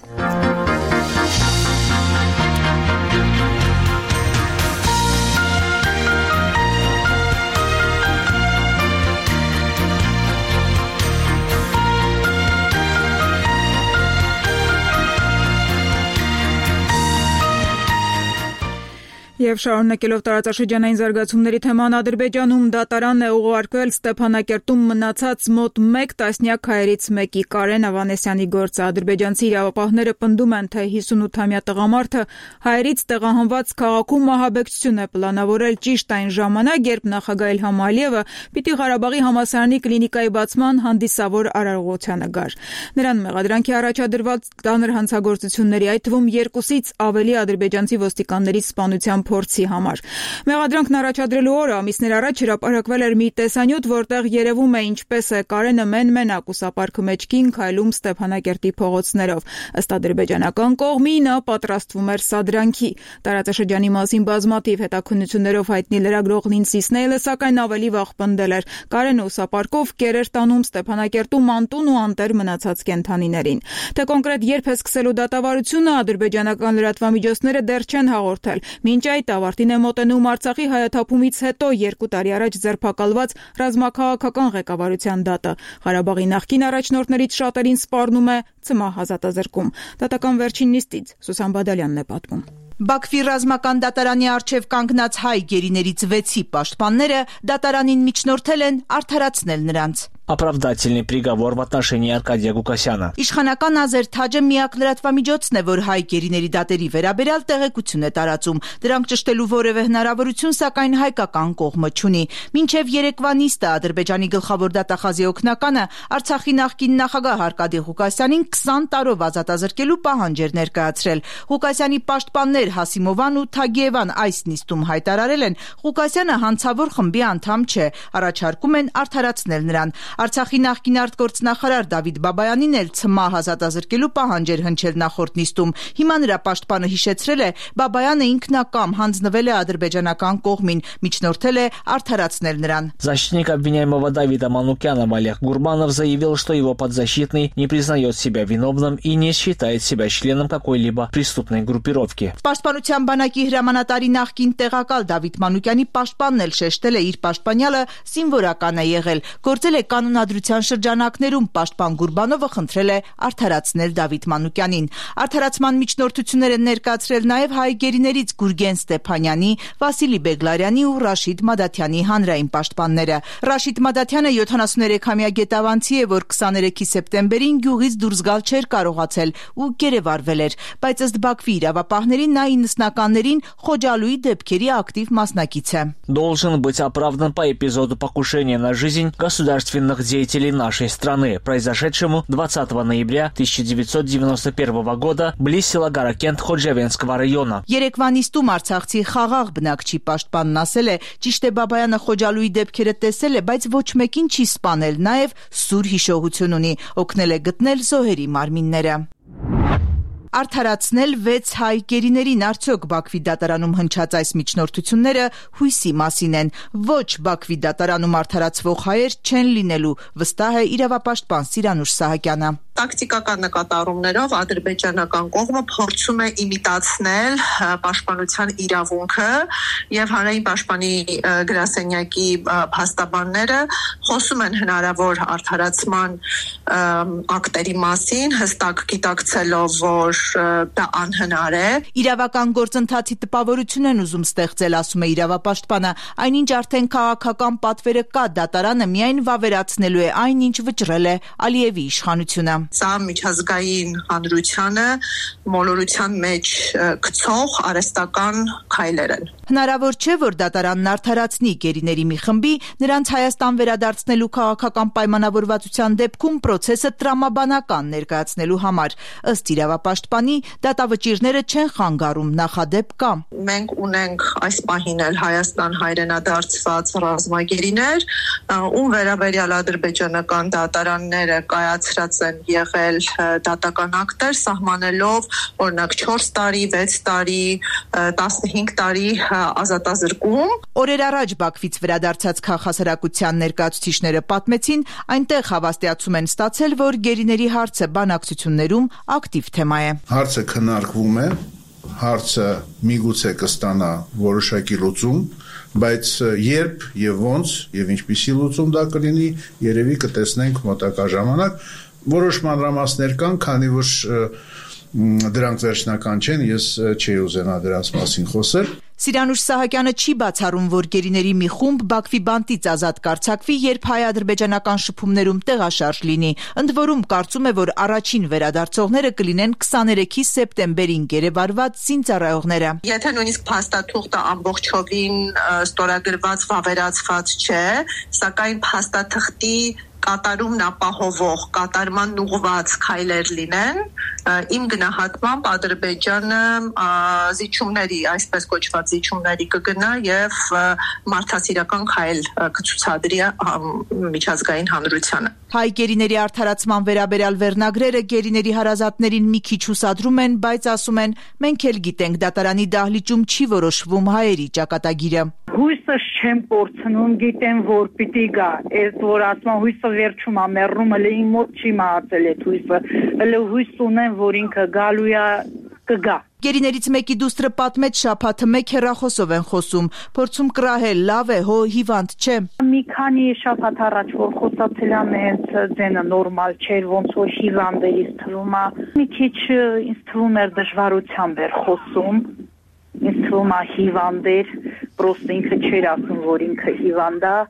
Եվ շարունակելով տարածաշրջանային զարգացումների թեման, Ադրբեջանում դատարան է ուղարկվել Ստեփանակերտում մնացած մոտ մեկ տասնյակ հայերից մեկի Կարեն Ավանեսյանի գործը։ Ադրբեջանցի իրավապահները պնդում են, թե հիսունութամյա տղամարդը հայերից տեղահանված քաղաքում մահաբեկչություն է պլանավորել ճիշտ այն ժամանակ, երբ նախագահ Իլհամ Ալիևը պիտի Ղարաբաղի համալսարանի կլինիկայի բացման հանդիսավոր արարողությանը գար։ Նրան մեղադրանքի առաջադրված ծանր հանցագործությունների, այդ թվում երկուսից ավելի ադրբեջանցի ոստիկանների սպանության փորձի համար։ Մեղադրանքն առաջադրելու օրը ամիսներ առաջ հրապարակվել էր մի տեսանյութ, որտեղ երևում է ինչպես է Կարենը մեն-մենակ ուսապարկը մեջքին քայլում Ստեփանակերտի փողոցներով։ Ըստ ադրբեջանական կողմի նա պատրաստվում էր սադրանքի։ Տարածաշրջանի մասին բազմաթիվ հետաքննություններով հայտնի լրագրող Լինսի Սնեյլը սակայն ավելի վաղ պնդել էր. Կարենը ուսապարկով կեր էր տանում Ստեփանակերտում անտուն ու անտեր մնացած կենդանիներին։ Թե կոնկրետ երբ է սկսելու դատավարությունը, ադրբեջանական լրատվամիջոցները դեռ չեն հաղորդել։ Մինչ այդ ավարտին է մոտենում Արցախի հայաթափումից հետո երկու տարի առաջ ձերբակալված ռազմաքաղաքական ղեկավարության դատը։ Ղարաբաղի նախկին առաջնորդներից շատերին սպառնում է ցմահ ազատազրկում։ Դատական վերջին նիստից Սուսան Բադալյանն է պատմում։ Բաքվի ռազմական դատարանի առջև կանգնած հայ գերիներից վեցի պաշտպանները դատարանին միջնորդել են արդարացնել նրանց։ Оправдательный приговор в отношении Аркадия Гукасяна. Իշխանական Ազեր Թաջը միակ լրատվամիջոցն է, որ հայ գերիների դատերի վերաբերյալ տեղեկություն է տարածում։ Դրանք ճշտելու որևէ հնարավորություն սակայն հայկական կողմը չունի։ Մինչև երեկվա նիստը Ադրբեջանի գլխավոր դատախազի օգնականը Արցախի նախկին նախագահ Արկադի Ղուկասյանին քսան տարով ազատազրկելու պահանջ էր ներկայացրել։ Ղուկասյանի պաշտպաններ Հասիմովան ու Թագիևան այս նիստում հայտարարել են, Ղուկասյանը հանցավոր խմբի անդամ չէ, առաջարկում են արդարացնել նրան։ Արցախի նախկին արտգործնախարար Դավիթ Բաբայանին էլ ցմահ ազատազրկելու պահանջ էր հնչել նախորդ նիստում։ Հիմա նրա պաշտպանը հիշեցրել է, Բաբայանը ինքնակամ հանձնվել է ադրբեջանական կողմին, միջնորդել է արդարացնել նրան։ Защитник обвиняемого Давида Манукяна Олег Гурбанов заявил, что его подзащитный не признает себя виновным и не считает себя членом какой-либо преступной группировки. Պաշտպանության բանակի հրամանատարի նախկին տեղակալ Դավիթ Մանուկյանի պաշտպանն էլ շեշտել է իր պաշտպանյալը զինվորական է եղել, գործել է կանոնավոր կանոնադրության շրջանակներում պաշտպան Գուրբանովը խնդրել է արդարացնել Դավիթ Մանուկյանին։ Արդարացման միջնորդություններ են ներկայացրել նաև հայ գերիներից Գուրգեն Ստեփանյանի, Վասիլի Բեգլարյանի ու Ռաշիդ Մադաթյանի հանրային պաշտպանները։ Ռաշիդ Մադաթյանը յոթանասուներեքամյա գետավանցի է, որ քսաներեքի սեպտեմբերին գյուղից դուրս գալ չէր կարողացել ու գերեվարվել էր, բայց ըստ Բաքվի իրավապահների նա իննսնականներին Խոջալույի դեպքերի ակտիվ մասնակից է։ Должен быть оправдан по эпизоду покушения на жизнь государственных деятелей нашей страны, произошедшему двадцатого ноября тысяча девятьсот девяносто первого года близ села Гаракент Խոջավենսկվա района։ Երեկվա նիստում Արցախցի խաղաղ բնակչի պաշտպանն ասել է, ճիշտ է Բաբայանը Խոջալույի դեպքերը տեսել է, բայց ոչ մեկին չի սպանել, նաև սուր հիշողություն ունի, օգնել է գտնել զոհերի մարմինները։ Արդարացնել վեց հայ գերիներին արդյոք Բաքվի դատարանում հնչած այս միջնորդությունները հույսի մասին են։ Ոչ, Բաքվի դատարանում արդարացվող հայեր չեն լինելու, վստահ է իրավապաշտպան Սիրանուշ Սահակյանը։ Տակտիկական նկատառումներով ադրբեջանական կողմը փորձում է իմիտացնել պաշտպանության իրավունքը եւ հանրային պաշտպանի գրասենյակի փաստաբանները խոսում են հնարավոր արդարացման ակտերի մասին, հստակ գիտակցելով, որ դա անհնար է։ Իրավական գործընթացի տպավորություն են ուզում ստեղծել, ասում է իրավապաշտպանը, այնինչ արդեն քաղաքական պատվերը կա, դատարանը միայն վավերացնելու է այն, ինչ վճռել է Ալիևի իշխանությունը։ Սա միջազգային հանրությանը մոլորության մեջ գցող արհեստական քայլեր են։ Հնարավոր չէ, որ դատարանն արդարացնի գերիների մի խմբի նրանց Հայաստան վերադարձնելու քաղաքական պայմանավորվածության դեպքում process-ը տրամաբանական ներկայացնելու համար։ Ըստ իրավապաշտպանի, դատավճիռները չեն խանգարում, նախադեպ կա։ Մենք ունենք այս պահին էլ Հայաստան հայրենադարձված ռազմագերիներ, ում վերաբերյալ ադրբեջանական դատարանները կայացրած են եղել դատական ակտեր, սահմանելով օրինակ չորս տարի, վեց տարի, տասնհինգ տարի ազատազրկում։ Օրեր առաջ Բաքվից վերադարձած քաղաքասարակության ներկայացուցիչները պատմեցին, այնտեղ հավաստիացում են ստացել, որ գերիների հարցը բանակցություններում ակտիվ թեմա է։ Հարցը քննարկվում է, հարցը միգուցե կստանա որոշակի լուծում, բայց երբ եւ ոնց եւ ինչպիսի լուծում դա կլինի, երևի կտեսնենք մոտակա ժամանակ։ Որոշ մանրամասներ կան, քանի որ դրանք վերջնական չեն, ես չի ուզենա դրանց մասին խոսել։ Սիրանուշ Սահակյանը չի բացառում, որ գերիների մի խումբ Բաքվի բանտից ազատ կարձակվի, երբ հայ-ադրբեջանական շփումներում տեղաշարժ լինի։ Ընդ որում կարծում է, որ առաջին վերադարձողները կլինեն քսաներեքի սեպտեմբերին գերեվարված զինծառայողները։ Եթե նույնիսկ փաստաթուղթը ամբողջովին ստորագրված, վավերացված չէ, սակայն փաստաթղթի կատարումն ապահովող, կատարման ուղղված քայլեր լինեն, իմ գնահատմամբ Ադրբեջանը զիջումների, այսպես կոչված զիջումների կգնա եւ մարդասիրական քայլ կցուցադրի միջազգային հանրությանը։ Հայ գերիների արդարացման վերաբերյալ վերնագրերը գերիների հարազատներին մի քիչ հուսադրում են, բայց ասում են, մենք էլ գիտենք, դատարանի դահլիճում չի որոշվում հայերի ճակատագիրը։ Հույսս չեմ կորցնում, գիտեմ, որ պիտի գա, այս որ ասում հույսը վերջում է մեռնում, հələ իմ մոտ չի մահացել այդ հույսը, հələ հույս ունեմ, որ ինքը գալու է, կգա։ Գերիներից մեկի դուստրը պատմեց, շաբաթը մեկ հեռախոսով են խոսում, փորձում կռահել, լավ է, հո հիվանդ չէ։ Մի քանի շաբաթ առաջ որ խոսացել եմ, հենց ձենը նորմալ չէր, ոնց որ հիվանդ էր, ինձ թվում է, մի քիչ ինձ թվում էր դժվարությամբ էր խոսում, ինձ թվում է հիվանդ էր, պրոստը ինքը չէր ասում, որ ինքը հիվանդ է,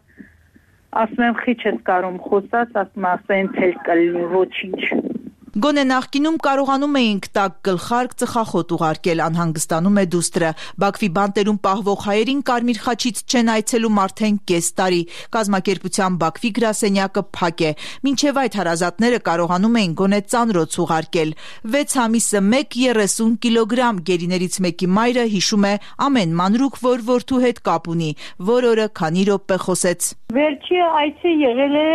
ասում եմ խիչ ես կարում խոսած, ասում ասեն ցել կլինի, ոչինչ։ Գոնե նախկինում կարողանում էինք տակ գլխարկ ծխախոտ ուղարկել, անհանգստանում է դուստրը։ Բաքվի բանտերում պահվող հայերին Կարմիր խաչից չեն այցելում արդեն կես տարի։ Կազմակերպության Բաքվի գրասենյակը փակ է։ Մինչև այդ հարազատները կարողանում էին գոնե ծանրոց ուղարկել։ վեց ամիսը մեկ երեսուն կիլոգրամ գերիներից մեկի մայրը հիշում է ամեն մանրուք, որ որդու հետ կապ ունի, որ օրը քանի րոպե խոսեց։ Վերջի այցը եղել է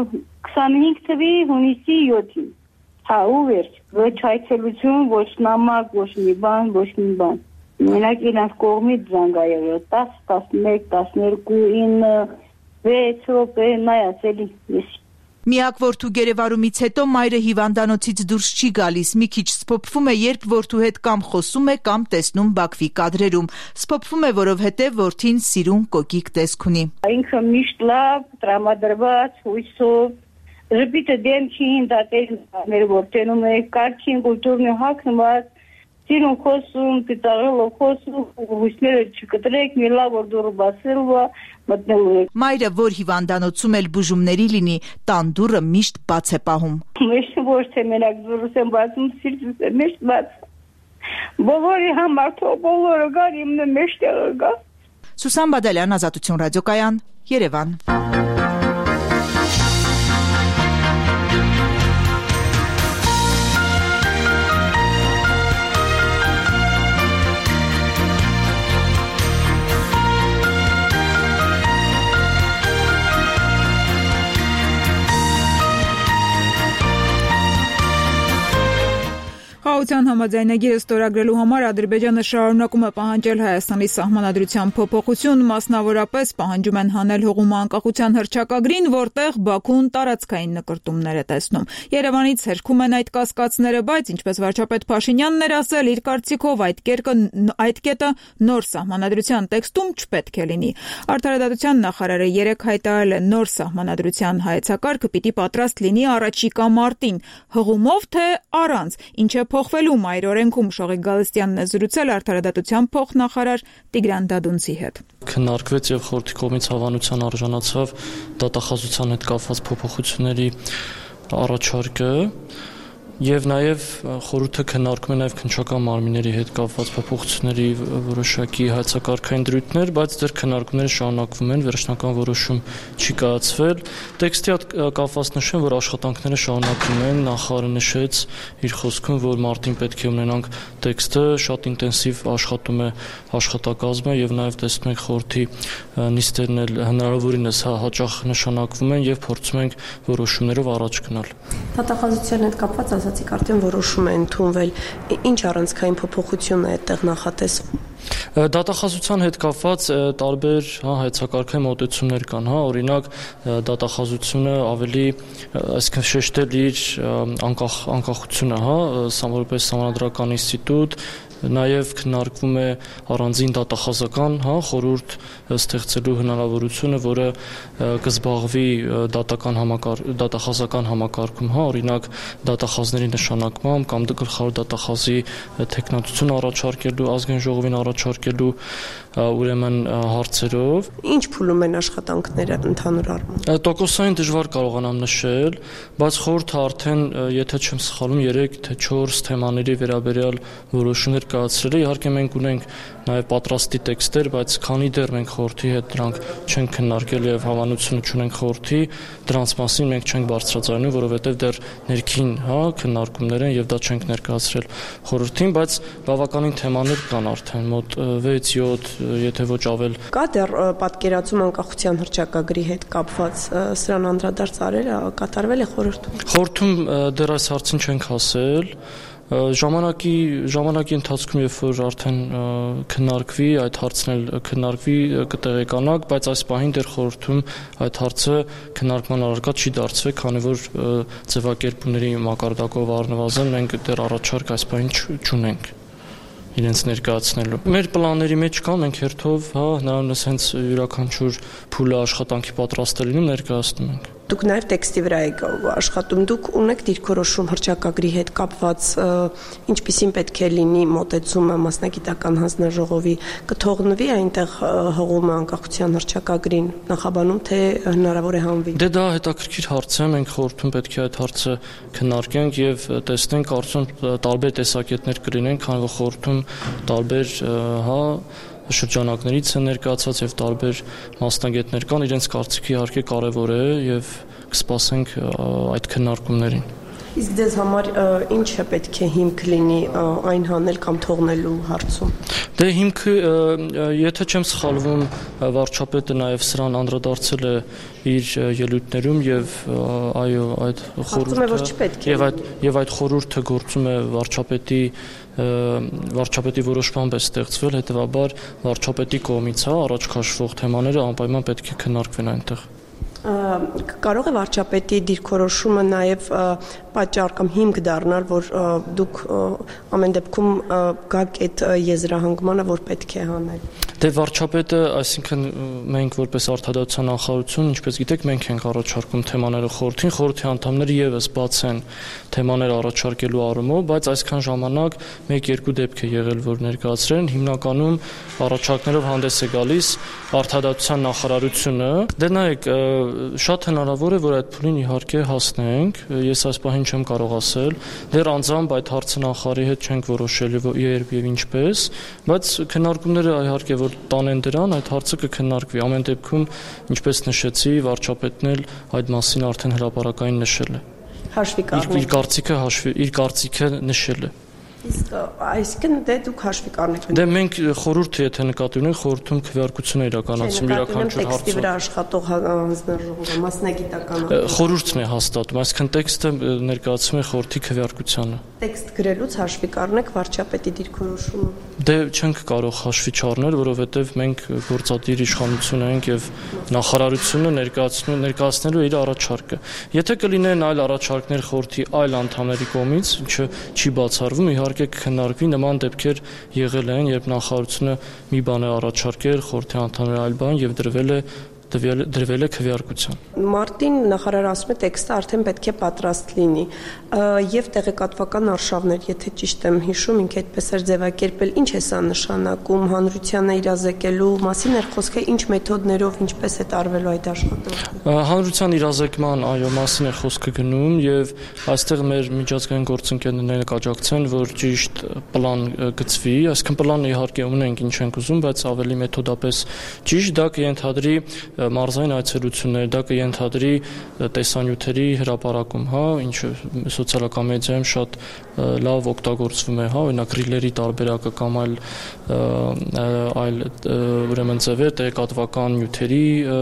քսանհինգ թվականի հունիսի յոթին։ Հա, ու վերջ, ոչ այցելություն, ոչ նամակ, ոչ մի բան, ոչ մի բան։ Մենակ իրանց կողմից զանգ ա եղել, տասը, տասնմեկ, տասներկու, ինը, վեց րոպե, նայած էլի ես։ Միակ որդու գերեվարումից հետո մայրը հիվանդանոցից դուրս չի գալիս, մի քիչ սփոփվում է, երբ որդու հետ կամ խոսում է, կամ տեսնում Բաքվի կադրերում։ Սփոփվում է, որովհետև որդին սիրուն կոկիկ տեսք ունի։ Ինքը միշտ լավ, տրամադրված, հույսով, ժպիտը դեմքին, դատել մեր որդենում է, կարգին, կուլտուրն հագնված, սիրուն խոսում, պիտաղելով խոսում, հույսները չկտրեք, մի լավ որ դուրը բասելու մտնելու եք։ Մայրը, որ հիվանդանոցում էլ բուժումների լինի, տան դուռը միշտ բաց է պահում։ Միշտ ոչ թե մենակ դուրս եմ բացում, սիրտս է միշտ բաց։ Բոլորի համար թող բոլորը գար, իմն մեջտեղը գա։ Սուսան Բադալյան, Ազատություն ռադիոկայան, Երևան։ Խաղաղության համաձայնագիրը ստորագրելու համար Ադրբեջանը շարունակում է պահանջել Հայաստանի սահմանադրության փոփոխություն, մասնավորապես պահանջում են հանել հողում անկախության հռչակագրին, որտեղ Բաքուն տարածքային նկրտումներ է տեսնում։ Երևանից հերքում են այդ կասկածները, բայց ինչպես վարչապետ Փաշինյանն էր ասել, իր կարծիքով այդ կերկը այդ կետը նոր սահմանադրության տեքստում չպետք է լինի։ Արդարադատության նախարարը երեկ հայտարարել է նոր սահմանադրության հայեցակարգը պիտի պատրաստ լինի առաջիկա մարտին, հղումով թե առանց, ինչը փոխվելու մայր օրենքում Շողիկ Գալստյանն է զրուցել արդարադատության փոխնախարար Տիգրան Դադունցի հետ։ Քննարկվեց եւ խորհրդի կողմից հավանության արժանացավ դատախազության հետ կապված փոփոխությունների առաջարկը եւ նաեւ խորհուրդը քննարկում է նաեւ քննչական մարմինների հետ կապված փոփոխությունների որոշակի հայեցակարգային դրույթներ, բայց դեռ քննարկումները շարունակվում են, վերջնական որոշում չի կայացվել։ Տեքստի հետ կապված նշեմ, որ աշխատանքները շարունակվում են, նախարարը նշեց իր խոսքում, որ մարտին պետք է ունենանք տեքստը, շատ ինտենսիվ աշխատում է աշխատակազմը եւ նաեւ տեսնում ենք խորհրդի նիստերն էլ հնարավորինս հաճախ նշանակվում են եւ փորձում ենք որոշումներով առաջ գնալ։ Դատախազության հետ կապված ասացիք արդեն որոշում է ընդունվել, ինչ առանցքային փոփոխություն է այդտեղ նախատեսվում։ Դատախազության հետ կապված տարբեր հա հայեցակարգային մոտեցումներ կան, հա, օրինակ դատախազությունը ավելի այսինքն շեշտել իր անկախ անկախությունը, հա, որպես սահմանադրական ինստիտուտ, նաև քննարկվում է առանձին դատախազական, հա, խորհուրդ ստեղծելու հնարավորությունը, որը կզբաղվի դատական համակարգ դատախազական համակարգում, հա, օրինակ դատախազների նշանակմամբ կամ գլխավոր դատախազի տեխնատություն առաջարկելու, ազգային ժողովին առաջարկելու ուրեմն հարցերով։ Ինչ փուլում են աշխատանքները ընդհանուր առմամբ։ Տոկոսային դժվար կարողանամ նշել, բայց խորհուրդը արդեն, եթե չեմ սխալվում, երեք թե չորս թեմաների վերաբերյալ որոշումներ կայացրել է։ Իհարկե մենք ունենք նաև պատրաստի տեքստեր, բայց քանի դեռ մենք խորհրդի հետ դրանք չենք քննարկել եւ հավանություն չունենք խորհրդի, դրանց մասին մենք չենք բարձրացնում, որովհետեւ դեռ ներքին, հա, քննարկումներ են եւ դա չենք ներկայացրել խորհրդին, բայց բավականին թեմաներ կան արդեն, մոտ վեց յոթ, եթե ոչ ավել։ Կա դեռ պատկերացում անկախության հռչակագրի հետ կապված, սրան անդրադարձ արել, կատարվել է խորհրդում։ Խորհրդում դեռ այս հարցին չենք հասել։ Ժամանակի ժամանակի ընթացքում, երբ որ արդեն քննարկվի այդ հարցն էլ քննարկվի կտեղեկանանք, բայց այս պահին դեռ խորհրդում այդ հարցը քննարկման առարկա չի դարձվել, քանի որ ձևակերպումների մակարդակով առնվազն մենք դեռ առաջարկ այս պահին չունենք իրենց ներկայացնելու։ Մեր պլանների մեջ կան, մենք հերթով, հա, հնարավորինս հենց յուրաքանչյուր փուլը աշխատանքի պատրաստ է լինում, ներկայացնում ենք։ Դուք նաև տեքստի վրա եք աշխատում, դուք ունեք դիրքորոշում հռչակագրի հետ կապված, ինչպիսին պետք է լինի մոտեցումը մասնագիտական հանձնաժողովի, կթողնվի այնտեղ հողումը անկախության հռչակագրին նախաբանում, թե հնարավոր է հանվի։ Դե դա հետաքրքիր հարց է, մենք խորհրդում պետք է այդ հարցը քննարկենք եւ տեսնենք, կարծում տարբեր տեսակետներ կլինեն, քանի որ խորհրդում տարբեր, հա, շրջանակներից են ներկայացած եւ տարբեր մասնագետներ կան, իրենց կարծիքը իհարկե կարեւոր է եւ կսպասենք այդ քննարկումներին։ Իսկ ձեզ համար ինչը պետք է հիմք լինի այն հանել կամ թողնելու հարցում։ Դե հիմքը, եթե չեմ սխալվում, վարչապետը նաեւ սրան անդրադարձել է իր ելույթներում եւ այո, այդ խորհուրդը եւ այդ եւ այդ խորհուրդը գործում է վարչապետի վարչապետի որոշմամբ է ստեղծվել, հետեւաբար վարչապետի կողմից, հա, առաջ քաշվող թեմաները անպայման պետք է քննարկվեն այնտեղ։ Կարող է վարչապետի դիրքորոշումը նաև պատճառ կամ հիմք դառնալ, որ դուք ամեն դեպքում գաք այդ եզրահանգմանը, որ պետք է հանել։ Դե վարչապետը, այսինքն մենք որպես արտադատության նախարարություն, ինչպես գիտեք, մենք ենք առաջարկում թեմաները խորհրդին, խորհրդի անդամները եւս բաց են թեմաներ առաջարկելու առումով, բայց այսքան ժամանակ մեկ-երկու դեպք է եղել, որ ներկայացրել են, հիմնականում առաջարկներով հանդես է գալիս արտադատության նախարարությունը։ Դե նայեք, շատ հնարավոր է, որ այդ փուլին իհարկե հասնենք, ես այս պահին չեմ կարող ասել, դեռ անձամբ այդ հարցը նախարարի հետ չենք որոշել երբ եւ ինչպես, բայց քննարկումները իհարկե որ տանեն դրան, այդ հարցը կքննարկվի։ Ամեն դեպքում, ինչպես նշեցի, վարչապետն էլ այդ մասին արդեն հրապարակային նշել է։ Հաշվի կառնեք։ Իր կարծիքը հաշվի, իր կարծիքը նշել է։ Իսկ այսինքն դե դուք հաշվի կառնեք։ Դե մենք խորհուրդը եթե նկատի ունենք, խորհրդում քվեարկություն է իրականացում յուրաքանչյուր հարցով։ Տեքստի վրա աշխատող հանձնաժողովը, մասնագիտական։ Խորհուրդն է հաստատում, այսինքն տեքստը ներկայացում է խորհրդի քվեարկությանը։ Տեքստ գրելուց հաշվի կառնեք վարչապետի դիրքորոշումը։ Դե չենք կարող հաշվի չառնել, որովհետև մենք գործադիր իշխանություն ենք եւ նախարարությունը ներկայացնում ներկայացնելու իր առաջարկը։ Եթե կլինեն այլ առաջարկներ խորհրդի այլ անդամների կողմից, ինչը չի բացառվում, իհարկե կքննարկվի, նման դեպքեր եղել են, երբ նախարարությունը մի բան է առաջարկել, խորհրդի անդամները այլ բան եւ դրվել է դրվել է քվեարկության։ Մարտին նախարարը ասում է տեքստը արդեն պետք է պատրաստ լինի եւ տեղեկատվական արշավներ, եթե ճիշտ եմ հիշում, ինքը այդպես էր ձևակերպել, ինչ է սա նշանակում, հանրությանը իրազեկելու մասին էր խոսքը, ինչ մեթոդներով, ինչպես է տարվելու այդ աշխատանքը։ Հանրության իրազեկման, այո, մասին է խոսքը գնում եւ այստեղ մեր միջազգային գործընկերները կաջակցեն, որ ճիշտ պլան գծվի, այսինքն պլանը իհարկե ունենք, ինչ ենք ուզում, բայց ավելի մեթոդապես ճիշտ դա կենթադրի մարզային այցելություններ, դա կենթադրի տեսանյութերի հրապարակում, հա, ինչը սոցիալական մեդիայում շատ լավ օգտագործվում է, հա, օրինակ ռիլերի տարբերակը կամ այլ այլ ուրեմն ձևեր, տեղեկատվական նյութերի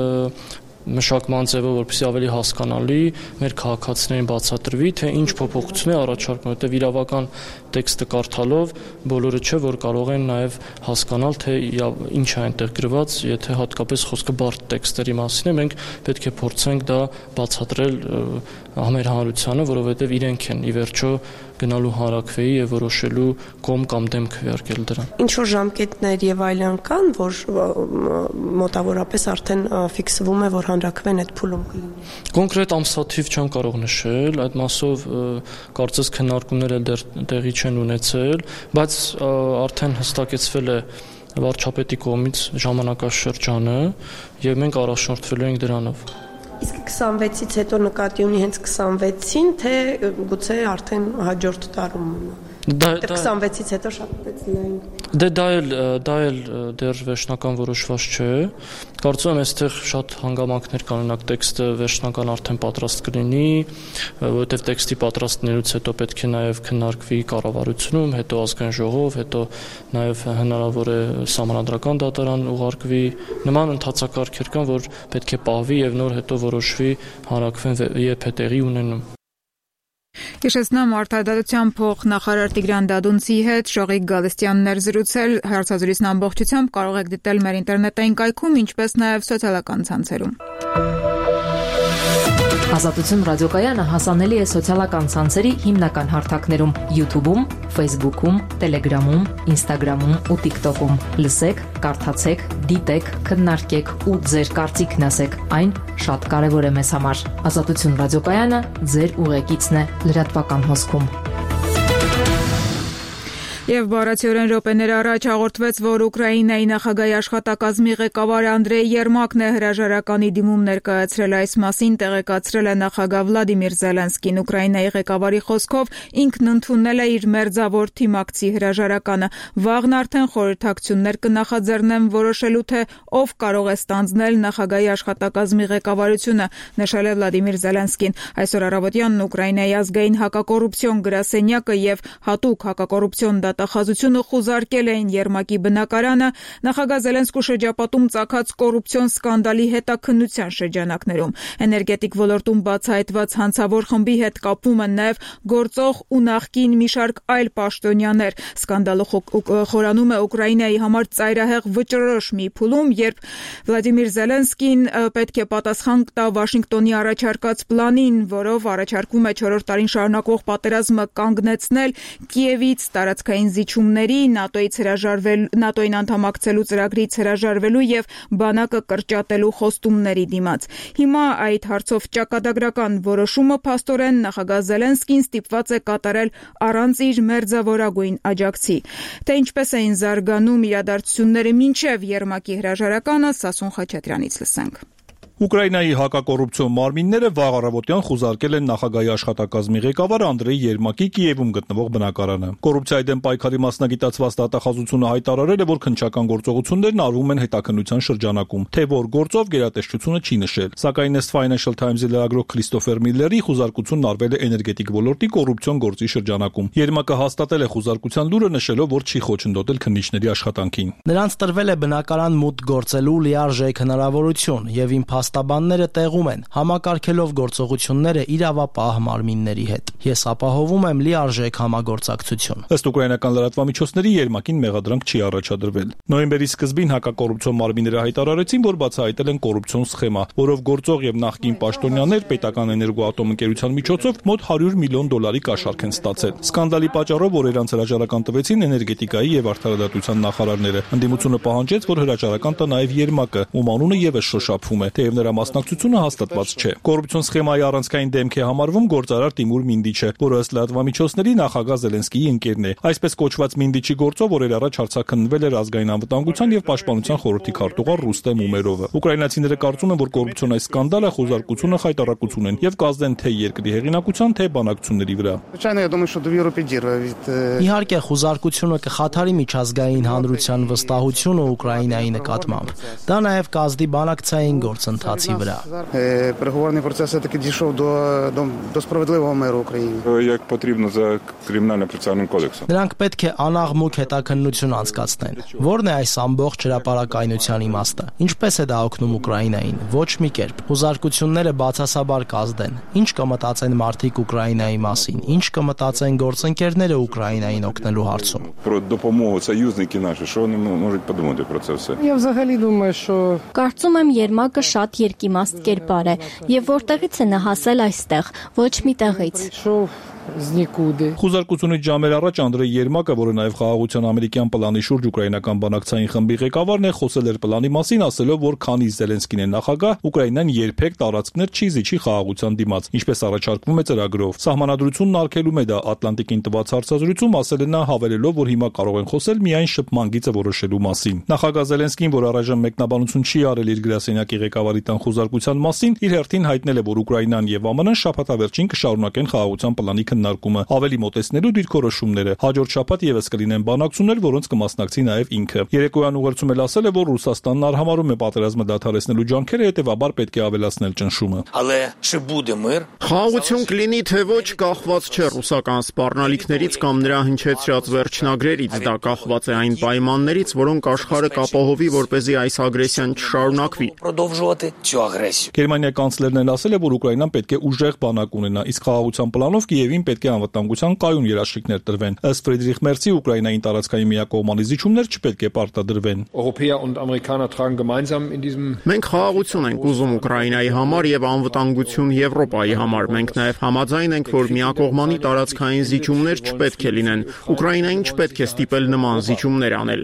մշակման ձևը, որպեսզի ավելի հասկանալի մեր քաղաքացիներին բացատրվի, թե ինչ փոփոխություն է առաջարկում, որտեղ իրավական տեքստը կարդալով բոլորը չէ, որ կարող են նաև հասկանալ, թե ինչ է այնտեղ գրված, եթե հատկապես խոսքը բարդ տեքստերի մասին է, մենք պետք է փորձենք դա բացատրել մեր հանրությանը, որովհետև իրենք են ի վերջո գնալու հանրաքվեի եւ որոշելու կողմ կամ դեմ քվեարկել դրան։ Ինչ որ ժամկետներ եւ այլն կան, որ մոտավորապես արդեն ֆիքսվում է, որ հանրաքվեն այդ փուլում կլինի։ Կոնկրետ ամսաթիվ չեմ կարող նշել, այդ մասով կարծես քննարկումները դեռ տեղի չեն ունեցել, բայց արդեն հստակեցվել է վարչապետի կողմից ժամանակաշրջանը եւ մենք առաջնորդվելու ենք դրանով։ Իսկ քսանվեցից հետո նկատի ունի հենց քսանվեցին, թե գուցե արդեն հաջորդ տարում մնա։ Դա քսանվեցից հետո շատ պետք լայն։ Դե դա էլ դա էլ դեռ վերջնական որոշված չէ։ Կարծում եմ այստեղ շատ հանգամանքներ կան, օրինակ տեքստը վերջնական արդեն պատրաստ կլինի, որովհետև տեքստի պատրաստելուց հետո պետք է նաև քննարկվի կառավարությունում, հետո ազգային ժողով, հետո նաև հնարավոր է սահմանադրական դատարան ուղարկվի։ Նման ընթացակարգեր կան, որ պետք է պահվի եւ նոր հետո որոշվի հանրաքվեն երբ է տեղի ունենում։ Հիշեցնեմ արտադատության փոխնախարար Տիգրան Դադունցի հետ Շողիկ Գալստյանն էր զրուցել, հարցազրույցն ամբողջությամբ կարող եք դիտել մեր ինտերնետային կայքում, ինչպես նաև սոցիալական ցանցերում։ Ազատություն ռադիոկայանը հասանելի է սոցիալական ցանցերի հիմնական հարթակներում՝ YouTube-ում, Facebook-ում, Telegram-ում, Instagram-ում ու TikTok-ում։ Լսեք, կարդացեք, դիտեք, քննարկեք ու ձեր կարծիքն ասեք։ Այն շատ կարևոր է մեզ համար։ Ազատություն ռադիոկայանը ձեր ուղեկիցն է լրատվական հոսքում։ Եվ բառացիորեն րոպեներ առաջ հաղորդվեց, որ Ուկրաինայի նախագահի աշխատակազմի ղեկավար Անդրեյ Երմակն է հրաժարականի դիմում ներկայացրել, այս մասին տեղեկացրել է նախագահ Վլադիմիր Զելենսկին։ Ուկրաինայի ղեկավարի խոսքով ինքն ընդունել է իր մերձավոր թիմակցի հրաժարականը։ Վաղն արդեն խորհրդակցություններ կնախաձեռնեն որոշելու, թե ով կարող է ստանձնել նախագահի աշխատակազմի ղեկավարությունը, նշել է Վլադիմիր Զելենսկին։ Այսօր առավոտյան Ուկրաինայի ազգային հակակոռուպցիոն գրասենյակը եւ հատուկ հակակոռուպցիոն դատախազությունը խուզարկել էին Երմակի բնակարանը նախագահ Զելենսկու շրջապատում ծագած կոռուպցիոն սկանդալի հետաքննության շրջանակներում։ Էներգետիկ ոլորտում բացահայտված հանցավոր խմբի հետ կապվում են նաև գործող ու նախկին մի շարք այլ պաշտոնյաներ։ Սկանդալը խորանում է Ուկրաինայի համար ծայրահեղ վճռորոշ մի փուլում, երբ Վլադիմիր Զելենսկին պետք է պատասխան տա Վաշինգտոնի առաջարկած պլանին, որով առաջարկվում է չորրորդ տարին շարունակվող պատերազմը կանգնեցնել Կիևից տարածքային զիջումների, ՆԱՏՕ-ից հրաժարվել, ՆԱՏՕ-ին անդամակցելու ծրագրից հրաժարվելու եւ բանակը կրճատելու խոստումների դիմաց։ Հիմա այդ հարցով ճակատագրական որոշումը փաստորեն նախագահ Զելենսկին ստիպված է կատարել առանց իր մերձավորագույն աջակցի։ Թե ինչպես էին զարգանում իրադարձությունները մինչև Երմակի հրաժարականը, Սասուն Խաչատրյանից լսենք։ Ուկրաինայի հակակոռուպցիոն մարմինները վաղ առավոտյան խուզարկել են նախագահի աշխատակազմի ղեկավար Անդրեյ Երմակի Կիևում գտնվող բնակարանը։ Կոռուպցիայի դեմ պայքարի մասնագիտացված դատախազությունը հայտարարել է, որ քննչական գործողություններն արվում են հետաքննության շրջանակում, թե որ գործով գերատեսչությունը չի նշել։ Սակայն ըստ Financial Times-ի լրագրող Քրիստոֆեր Միլլերի խուզարկությունն արվել է էներգետիկ ոլորտի կոռուպցիոն գործի շրջանակում։ Երմակը հաստատել է խուզարկության լուրը, նշելով, որ չի խոչընդոտել քննիչների աշխատանքին։ Նրանց տրվել է բնակարան մուտք գործելու լիարժեք հնարավորություն եւ իմ փաստաբանները տեղում են, համակարգելով գործողությունները իրավապահ մարմինների հետ։ Ես ապահովում եմ լիարժեք համագործակցություն։ Ըստ ուկրաինական լրատվամիջոցների Երմակին մեղադրանք չի առաջադրվել։ Նոյեմբերի սկզբին հակակոռուպցիոն մարմինները հայտարարեցին, որ բացահայտել են կոռուպցիոն սխեմա, որով գործող եւ նախկին պաշտոնյաներ պետական էներգոատոմ ընկերության միջոցով մոտ հարյուր միլիոն դոլարի կաշառք են ստացել։ Սկանդալի պատճառով օրերանց հրաժարական տվեցին էներգետիկայի եւ արդարադատության նախարարները։ Ընդդիմությունը պահանջեց, որ հրաժարական տա նաեւ Երմակը, ում անունը եւս շոշափվում է, թեև նրա մասնակցությունը հաստատված չէ։ Կոռուպցիոն սխեմայի առանցքային դեմք է համարվում գործարար Տիմուր Մինդիչը, որը ըստ լրատվամիջոցների նախագահ Զելենսկիի ընկերն է։ Այսպես կոչված Մինդիչի գործով օրեր առաջ հարձակնվել էր ազգային անվտանգության եւ պաշտպանության խորհրդի քարտուղար Ռուստեմ Ումերովը։ Ուկրաինացիները կարծում են, որ կոռուպցիոն այս սկանդալը խոզարկությունը խայտարակություն են եւ կազդեն թե երկրի հեղինակության, թե բանակցությունների վրա։ Իհարկե, խոզարկությունը կխաթարի միջազգային հանրության վստահությունը Ուկրաինայի նկատմամբ։ Դա նաեւ կազդի բանակցային գործընթացի վրա։ Переговорний процес все-таки дійшов до, до, до справедливого миру в Україні. Як потрібно за кримінально-процесуальним кодексом. Նրանք պետք է անաղմուկ հետաքննություն անցկացնեն։ Որն է այս ամբողջ հրապարակայնության իմաստը։ Ինչպես է դա օգնում Ուկրաինային։ Ոչ մի կերպ։ Խոզարկությունները բացասաբար կազդեն։ Ինչ կմտածեն մարդիկ Ուկրաինայի մասին։ Ինչ կմտածեն գործընկերները Ուկրաինային օգնելու հարցում։ Про допомогу союзники наші, що вони можуть подумати про це все? Я взагалі думаю, що Կարծում եմ Երմակը շատ երկիմաստ կերպար է եւ որտեղից է նա հասել այստեղ, ոչ մի տեղից։ Խոզարկությունից ժամեր առաջ Անդրեյ Երմակը, որը նաև խաղաղության ամերիկյան պլանի շուրջ ուկրաինական բանակցային խմբի ղեկավարն է, խոսել էր պլանի մասին, ասելով, որ քանի Զելենսկին է նախագահ, Ուկրաինան երբեք տարածքներ չի զիջի խաղաղության դիմաց, ինչպես առաջարկվում է ծրագրով։ Սահմանադրությունն արգելում է դա Ատլանտիկին տված հարցազրույցում, ասել է նա, հավելելով, որ հիմա կարող են խոսել միայն շփման գիծը որոշելու մասին։ Նախագահ Զելենսկին, որ առայժմ մեկնաբանություն չի արել իր գրասենյակի ղեկավարի տան խոզարկության մասին, իր հերթին հայտնել է, որ Ուկրաինան եւ ԱՄՆ-ն շաբաթավերջին կշարունակեն խաղաղության պլանի քննարկումը, ավելի մոտեցնելու դիրքորոշումները։ Հաջորդ շաբաթ եւս կլինեն բանակցություններ, որոնց կմասնակցի նաեւ ինքը։ Երեկոյան ուղերձում էլ ասել է, որ Ռուսաստանն արհամարում է պատերազմը դադարեցնելու ջանքերը, հետեւաբար պետք է ավելացնել ճնշումը։ Խաղաղություն կլինի թե ոչ, կախված չէ ռուսական սպառնալիքներից կամ նրա հնչեցրած վերջնագրերից, դա կախված է այն պայմաններից, որոնք աշխարհը կապահովի, որպեսզի այս ագրեսիան չշարունակվի։ Գերմանիայի կանցլերն էլ ասել է, որ Ուկրաինան պետք է ուժեղ բանակ ունենա, իսկ խաղաղության պլանով Կիևին պետք է անվտանգության կայուն երաշխիքներ տրվեն։ Ըստ Ֆրիդրիխ Մերցի, Ուկրաինային տարածքային միակողմանի զիջումներ չպետք է պարտադրվեն։ Մենք խաղաղություն ենք ուզում Ուկրաինայի համար եւ անվտանգություն Եվրոպայի համար։ Մենք նաեւ համաձայն ենք, որ միակողմանի տարածքային զիջումներ չպետք է լինեն։ Ուկրաինային չպետք է ստիպել նման զիջումներ անել։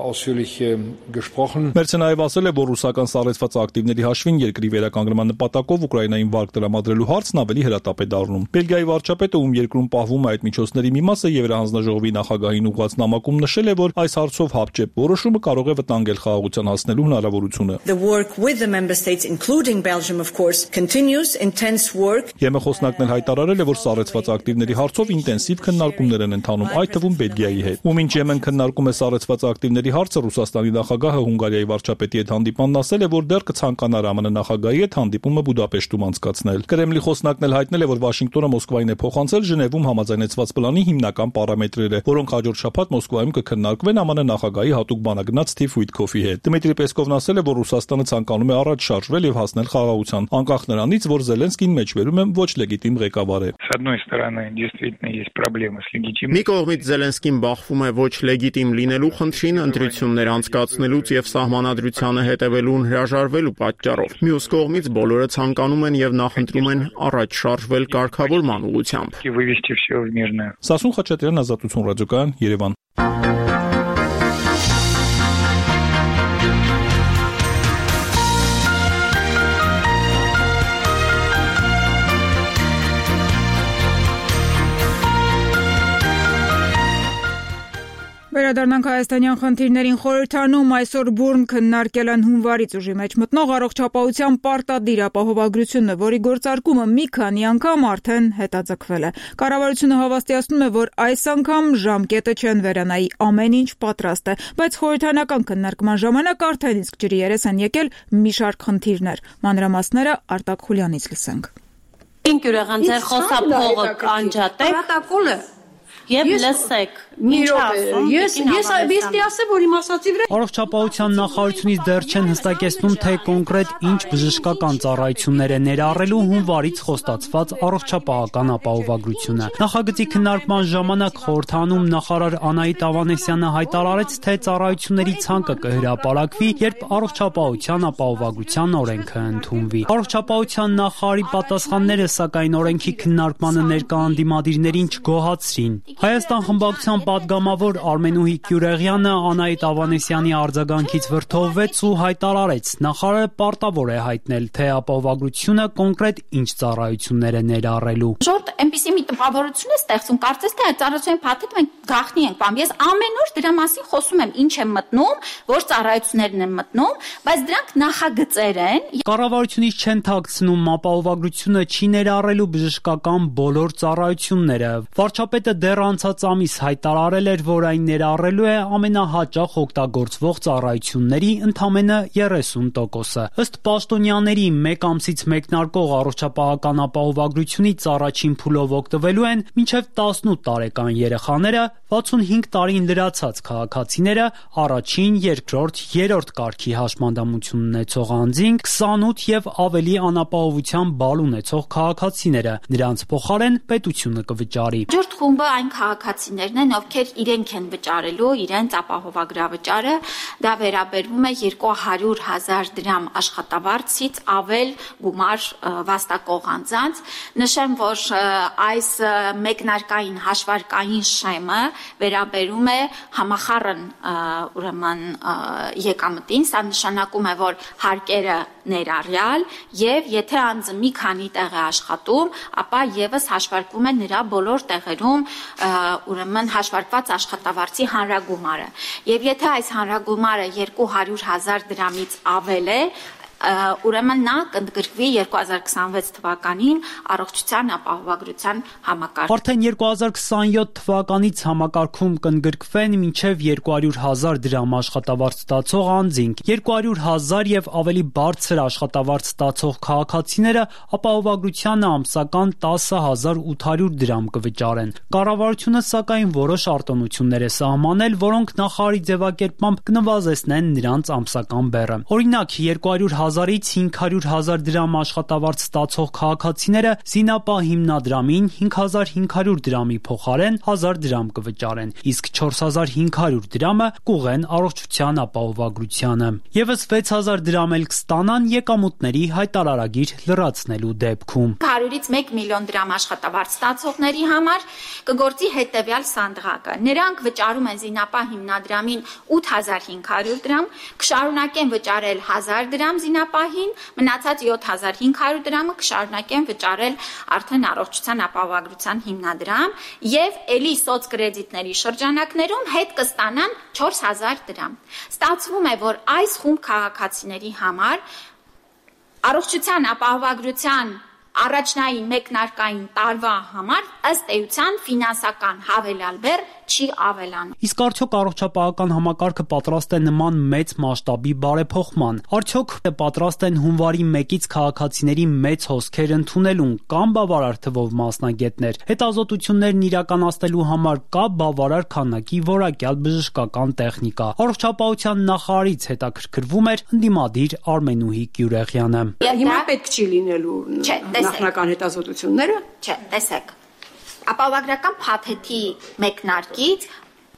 Մերցը նաեւ ասել է, որ ռուսական սառեցված ակտիվների հաշվին երկրի վերականգնման նպատակով Ուկրաինային վարկ տրամադրելու հարցն ավելի հրատապ է դառնում։ Բելգիայի վարչապետը, ում երկրում պահվում է այդ միջոցների մի մասը, Եվրահանձնաժողովի նախագահին ուղղված նամակում նշել է, որ այս հարցով հապճեպ որոշումը կարող է վտանգել խաղաղության հասնելու հնարավորությունը։ ԵՄ խոսնակն էլ հայտարարել է, որ սառեցված ակտիվների հարցով ինտենսիվ քննարկումներ են ընթանում, այդ թվում Բելգիայի հետ։ Ու մինչ ԵՄ-ն քննարկում է սառեցված ակտիվների հարցը, Ռուսաստանի նախագահը Հունգարիայի վարչապետի հետ հանդիպմանն ասել է, որ դեռ կցանկանար ԱՄՆ նախագահի հետ հանդիպումը Բուդապեշտում անցկացնել։ Կրեմլի խոսնակն էլ հայտնել է, որ Վաշինգտոնը Մոսկվային է փոխանցել ներկայացրել Ժնևում համաձայնեցված պլանի հիմնական պարամետրերը, որոնք հաջորդ շաբաթ Մոսկվայում կքննարկվեն ԱՄՆ նախագահի հատուկ բանագնաց Սթիվ Ուիթքոֆի հետ։ Դմիտրի Պեսկովն ասել է, որ Ռուսաստանը ցանկանում է առաջ շարժվել եւ հասնել խաղաղության, անկախ նրանից, որ Զելենսկին մեջբերում է ոչ լեգիտիմ ղեկավար է։ Մի կողմից Զելենսկին բախվում է ոչ լեգիտիմ լինելու խնդրին, ընտրություններ անցկացնելուց եւ սահմանադրությանը հետևելուն հրաժարվելու պատճառով։ Մյուս կողմից բոլորը ցանկանում են եւ նախընտրում են առաջ շարժվել կարգավորման ուղղությամբ։ Սասուն Խաչատրյան, Ազատություն ռադիոկայան, Երևան։ Վերադառնանք հայաստանյան խնդիրներին խորհրդանում այսօր բուրն քննարկել են հունվարից ուժի մեջ մտնող առողջապահության պարտադիր ապահովագրությունը, որի գործարկումը մի քանի անգամ արդեն հետաձգվել է։ Կառավարությունը հավաստիացնում է, որ այս անգամ ժամկետը չեն վերանայի, ամեն ինչ պատրաստ է, բայց խորհրդանական քննարկման ժամանակ արդեն իսկ ջրի երես են եկել մի շարք խնդիրներ։ Մանրամասները Արտակ Խուլյանից լսենք։ Ինք ուրախան ձեր խոսափողը կանջատեք։ Պրոտոկոլը Եվ լսեք, ինչ ասում, ես ես այստեղ ասեմ, որ իմ ասացի վրա Առողջապահության նախարարությունից դեռ չեն հստակեցնում, թե կոնկրետ ինչ բժշկական ծառայություններ է ներառելու հունվարից խոստացված առողջապահական ապահովագրությունը։ Նախագծի քննարկման ժամանակ խորհրդանում նախարար Անահիտ Ավանեսյանը հայտարարեց, թե ծառայությունների ցանկը կհրապարակվի, երբ առողջապահության ապահովագրության օրենքը ընդունվի։ Առողջապահության նախարարի պատասխանները, սակայն, օրենքի քննարկմանը ներկա անդիմադիրներին չգոհացրին։ Հայաստան խմբակցության պատգամավոր Արմենուհի Կյուրեղյանը Անահիտ Ավանեսյանի արձագանքից վրդովվեց ու հայտարարեց. նախարարը պարտավոր է հայտնել, թե ապահովագրությունը կոնկրետ ինչ ծառայություններ է ներառելու։ Շորտ այնպեսի մի տպավորություն է ստեղծում, կարծես թե ծառայության փաթեթ մենք գաղտնի ենք բան։ Ես ամեն օր դրա մասին խոսում եմ, ինչ է մտնում, որ ծառայություններն են մտնում, բայց դրանք նախագծեր են։ Կառավարությունից չեն թաքցնում ապահովագրությունը չի ներառելու բժշկական բոլոր ծառայությունները։ Վարչապետը դեռ անցած ամիս հայտարարել էր, որ այն ներառելու է ամենահաճախ օգտագործվող ծառայությունների ընդամենը երեսուն տոկոսը։ Ըստ պաշտոնյաների մեկ ամսից մեկնարկող առողջապահական ապահովագրությունից առաջին փուլով օգտվելու են մինչև տասնութ տարեկան երեխաները, վաթսունհինգ տարին լրացած քաղաքացիները, առաջին, երկրորդ, երրորդ կարգի հաշմանդամություն ունեցող անձինք, քսանութ եւ ավելի անապահովության բալ ունեցող քաղաքացիները։ Նրանց փոխարեն պետությունը կվճարի։ Ջորդ խումբը այն քաղաքացիներն են, ովքեր իրենք են վճարելու իրենց ապահովագրավճարը, դա վերաբերվում է երկու հարյուր հազար դրամ աշխատավարձից ավել գումար վաստակող անձանց։ Նշեմ, որ այս մեկնարկային հաշվարկային շեմը վերաբերում է համախառն ուրեմն եկամտին, սա նշանակում է, որ հարկերը ներառյալ եւ եթե անձը մի քանի տեղ է աշխատում, ապա եւս հաշվարկվում է նրա բոլոր տեղերում ուրեմն հաշվարկված աշխատավարձի հանրագումարը։ Եվ եթե այս հանրագումարը երկու հարյուր հազար դրամից ավել է, ուրեմն նա կընդգրկվի երկու հազար քսանվեց թվականին առողջության ապահովագրության համակարգ։ Արդեն երկու հազար քսանյոթ թվականից համակարգում կընդգրկվեն մինչև երկու հարյուր հազար դրամ աշխատավարձ ստացող անձինք, երկու հարյուր հազար եւ ավելի բարձր աշխատավարձ ստացող քաղաքացիները ապահովագրությանը ամսական տասը հազար ութ հարյուր դրամ կվճարեն։ Կառավարությունը սակայն որոշ արտոնություններ է սահմանել, որոնք նախարարի ձևակերպմամբ կնվազեցնեն նրանց ամսական բեռը։ Օրինակ, երկու հարյուր հազարից հինգ հարյուր հազար դրամ աշխատավարձ ստացող քաղաքացիները զինապահ հիմնադրամին հինգ հազար հինգ հարյուր դրամի փոխարեն հազար դրամ կվճարեն, իսկ չորս հազար հինգ հարյուր դրամը կուղեն առողջության ապահովագրությանը։ Եվս վեց հազար դրամ էլ կստանան եկամուտների հայտարարագիր լրացնելու դեպքում։ հարյուրից մեկ միլիոն դրամ աշխատավարձ ստացողների համար կգործի հետևյալ սանդղակը։ Նրանք վճարում են զինապահ հիմնադրամին ութ հազար հինգ հարյուր դրամ, կշարունակեն վճարել հազար դրամ զինապահին, մնացած յոթ հազար հինգ հարյուր դրամը կշարունակեն վճարել արդեն առողջության ապահովագրության հիմնադրամ եւ ելի սոցկրեդիտների շրջանակներում հետ կստանան չորս հազար դրամ։ Ստացվում է, որ այս խումբ քաղաքացիների համար առողջության ապահովագրության առաջնային մեկնարկային տարվա համար ըստ էության ֆինանսական հավելյալ բեռ չի ավելանում։ Իսկ արդյոք առողջապահական համակարգը պատրաստ է նման մեծ մասշտաբի բարեփոխման։ Արդյոք պատրաստ են հունվարի մեկից քաղաքացիների մեծ հոսքեր ընդունելուն կամ բավարար թվով մասնագետներ։ Հետազոտություններն իրականացնելու համար կա բավարար քանակի որակյալ բժշկական տեխնիկա։ Առողջապահության նախարարից հետաքրքրվում էր ընդդիմադիր Արմենուհի Գյուրեղյանը։ Հիմա պետք չի լինելու նախնական հետազոտությունները։ Չէ, տեսեք։ Ապահովագրական փաթեթի մեկնարկից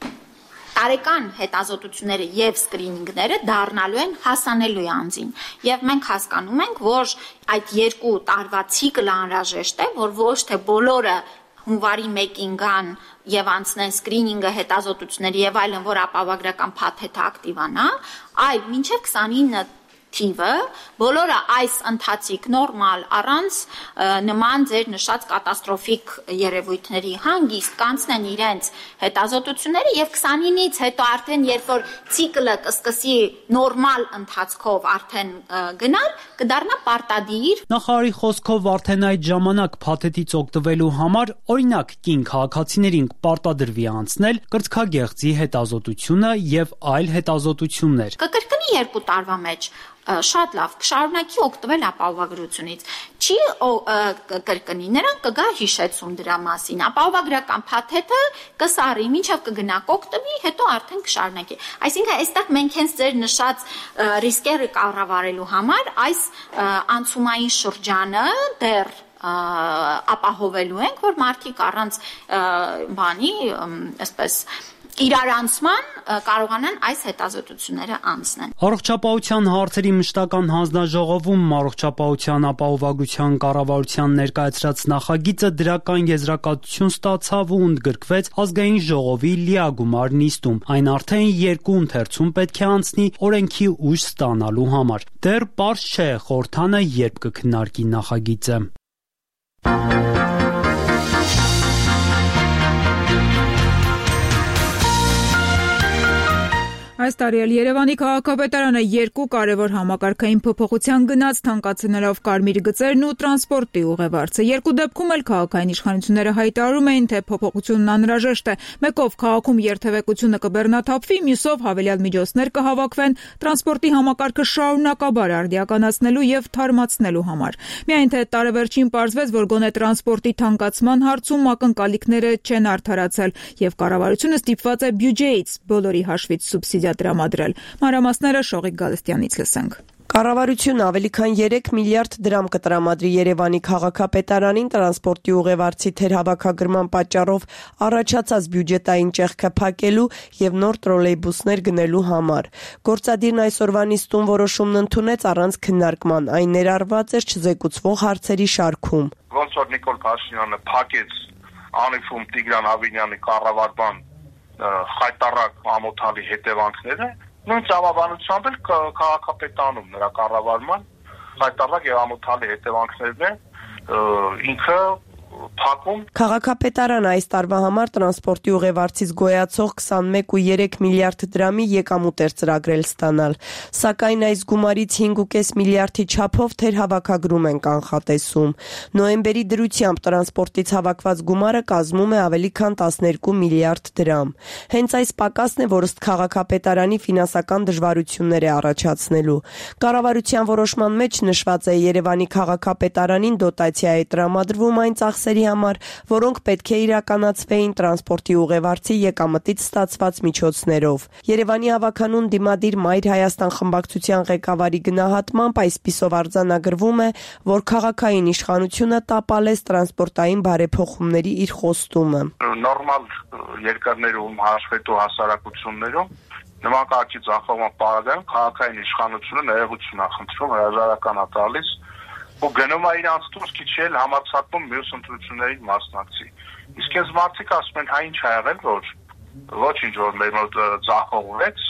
տարեկան հետազոտությունները եւ սկրինինգները դառնալու են հասանելի անձին եւ մենք հասկանում ենք, որ այդ երկու տարվա ցիկլը անհրաժեշտ է, որ ոչ թե բոլորը հունվարի մեկին գան եւ անցնեն սկրինինգը, հետազոտությունները եւ այլն, որ ապահովագրական փաթեթը ակտիվանա, այլ մինչեւ քսանինը թիվը բոլորը այս ընթացիկ նորմալ առանց նման ձեր նշած կատաստրոֆիկ երևույթների հանգիստ կանցնեն իրենց հետազոտությունները եւ քսանինից հետո արդեն երբ որ ցիկլը կսկսի նորմալ ընթացքով արդեն գնալ կդառնա պարտադիր։ Նախարարի խոսքով արդեն այդ ժամանակ փաթեթից օգտվելու համար օրինակ կին քաղաքացիներին պարտադրվի անցնել կրծքագեղձի հետազոտությունը եւ այլ հետազոտություններ։ Կկրկնի երկու տարվա մեջ շատ լավ կշարունակի օգտվել ապահովագրությունից չի կրկնի նրան կգա հիշեցում դրա մասին ապահովագրական փաթեթը կսարի մինչև կգնա կօգտվի հետո արդեն կշարունակի այսինքն այստեղ մենք հենց ձեր նշած ռիսկերը կառավարելու համար այս անցումային շրջանը դեռ ապահովելու ենք որ մարդիկ առանց բանի այսպես իրարանցման կարողանան այս հետազոտությունները անցնեն։ Առողջապահության հարցերի մշտական հանձնաժողովում առողջապահության ապահովագրության կառավարության ներկայացրած նախագիծը դրական եզրակացություն ստացավ ու ընդգրկվեց ազգային ժողովի լիագումար նիստում։ Այն արդեն երկու ընթերցում պետք է անցնի օրենքի ուժ ստանալու համար։ Դեռ պարզ չէ խորհրդանը երբ կքննարկի նախագիծը։ Այս տարի էլ Երևանի քաղաքապետարանը երկու կարևոր համակարգային փոփոխության գնաց թանկացնելով կարմիր գծերն ու տրանսպորտի ուղևորձը։ Երկու դեպքում էլ քաղաքային իշխանությունները հայտարարում էին, թե փոփոխությունն անհրաժեշտ է։ Մեկով քաղաքում երթևեկությունը կբեռնաթափվի, մյուսով հավելյալ միջոցներ կհավաքվեն տրանսպորտի համակարգը շարունակաբար արդիականացնելու եւ թարմացնելու համար։ Միայն թե տարեվերջին պարզվեց, որ գոնե տրանսպորտի թանկացման հարցում ակնկալիքները չեն արդարացել եւ կառավարությունը ստիպված է բյուջեից բոլորի հաշվից սուբսիդիա տրամադրել։ Մանրամասները Շողիկ Գալստյանից լսենք։ Կառավարությունը ավելի քան երեք միլիարդ դրամ կտրամադրի Երևանի քաղաքապետարանին տրանսպորտի ուղևորձի թերհավաքագրման պատճառով առաջացած բյուջետային ճեղքը փակելու եւ նոր տրոլեյբուսներ գնելու համար։ Գործադիրն այսօրվա նիստում որոշումն ընդունեց առանց քննարկման, այն ներառված էր չզեկուցվող հարցերի շարքում։ Ոնց որ Նիկոլ Փաշինյանը փակեց անիվում Տիգրան Ավինյանի կառավարման խայտարակ ամոթալի հետևանքները նույն ծավալությամբ էլ քաղաքապետանում նրա կառավարման խայտարակ եւ ամոթալի հետևանքներն են ինքը փակում։ Քաղաքապետարանը այս տարվա համար տրանսպորտի ուղևորձից գոյացող քսանմեկ ու երեք միլիարդ դրամի եկամուտ էր ծրագրել ստանալ, սակայն այս գումարից հինգ ու կես միլիարդի չափով թերհավաքագրում են կանխատեսում։ Նոյեմբերի դրությամբ տրանսպորտից հավաքված գումարը կազմում է ավելի քան տասներկու միլիարդ դրամ։ Հենց այս պակասն է, որ ըստ քաղաքապետարանի ֆինանսական դժվարություններ է առաջացնելու։ Կառավարության որոշման մեջ նշված է Երևանի քաղաքապետարանին դոտացիա է տրամադրվում այն ծախսերի համար, որոնք պետք է իրականացվեին տրանսպորտի ուղևորձի եկամտից ստացված միջոցներով։ Երևանի հավաքանուն դիմադիր Մայր Հայաստան խմբակցության ղեկավարի գնահատմամբ այսպիսով արձանագրվում է, որ քաղաքային իշխանությունը տապալեց տրանսպորտային բարեփոխումների իր խոստումը։ Նորմալ երկրներում հաշվետու հասարակություններում նման կարգի ձախողման պարագայում քաղաքային իշխանությունը ներողություն է խնդրում, հրաժարական է տալիս ու գնում է իրանց դուրս քիչ էլ համացակում մյուս ընտրություններին մասնակցի։ Իսկ այս մարդիկ ասում են, հա ինչ ա եղել, որ ոչինչ որ մեր մոտ ձախողվեց,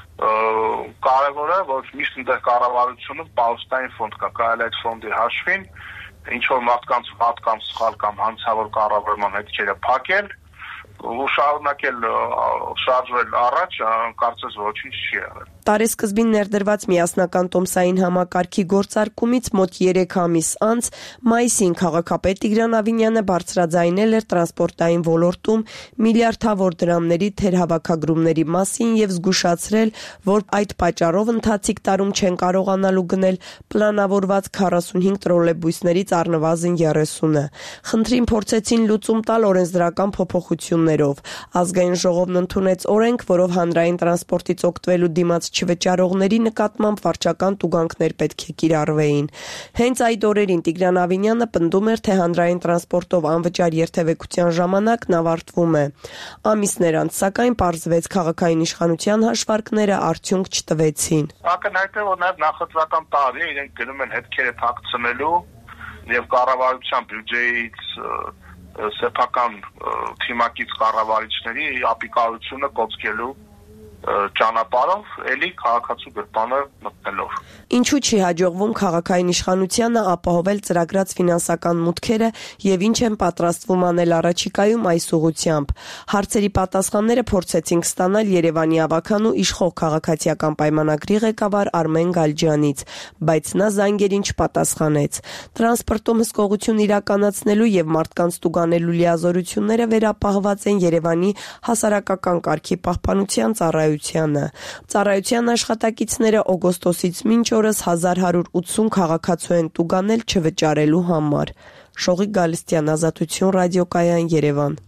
կարևորը որ միշտ այնտեղ կառավարությունը պաուստային ֆոնդ կա, կարելի այդ ֆոնդի հաշվին ինչ որ մարդկանց վատ կամ սխալ կամ հանցավոր կառավարման հետքերը փակել ու շարունակել շարժվել առաջ, կարծես ոչինչ չի եղել։ Տարեսկզբին ներդրված միասնական տոմսային համակարգի գործարկումից մոտ երեք ամիս անց մայիսին քաղաքապետ Տիգրան Ավինյանը բարձրաձայնել էր տրանսպորտային ոլորտում միլիարդավոր դրամների թերհավաքագրումների մասին եւ զգուշացրել, որ այդ պատճառով ընթացիկ տարում չեն կարողանալու գնել պլանավորված քառասունհինգ տրոլեյբուսներից առնվազն երեսունը։ Խնդրին փորձեցին լուծում տալ օրենսդրական փոփոխություններով։ Ազգային ժողովն ընդունեց օրենք, որով հանրային տրանսպորտից օգտվելու դիմաց չվճարողների նկատմամբ վարչական տուգանքներ պետք է կիրառվեին։ Հենց այդ օրերին Տիգրան Ավինյանը պնդում էր, թե հանրային տրանսպորտով անվճար երթևեկության ժամանակն ավարտվում է։ Ամիսներ անց, սակայն, պարզվեց քաղաքային իշխանության հաշվարկները արդյունք չտվեցին։ Ակնհայտ է, որ նաև նախընտրական տարի իրենք գնում են հետքերը թաքցնելու եւ կառավարության բյուջեից սեփական թիմակից կառավարիչների ապիկարությունը կոծկելու ճանապարհով էլի քաղաքացու գրպանը մտնելով։ Ինչու չի հաջողվում քաղաքային իշխանությանը ապահովել ծրագրած ֆինանսական մուտքերը եւ ինչ են պատրաստվում անել առաջիկայում այս ուղղությամբ։ Հարցերի պատասխանները փորձեցինք ստանալ Երևանի ավագանու իշխող քաղաքացիական պայմանագրի ղեկավար Արմեն Գալջյանից, բայց նա զանգերին չպատասխանեց։ Տրանսպորտում հսկողություն իրականացնելու եւ մարդկանց տուգանելու լիազորությունները վերապահված են Երևանի հասարակական կարգի պահպանության ծառայությանը։ Ծառայության աշխատակիցները օգոստոսից մինչ օրս հազար հարյուր ութսուն քաղաքացու են տուգանել չվճարելու համար։ Շողիկ Գալստյան, Ազատություն ռադիոկայան, Երևան։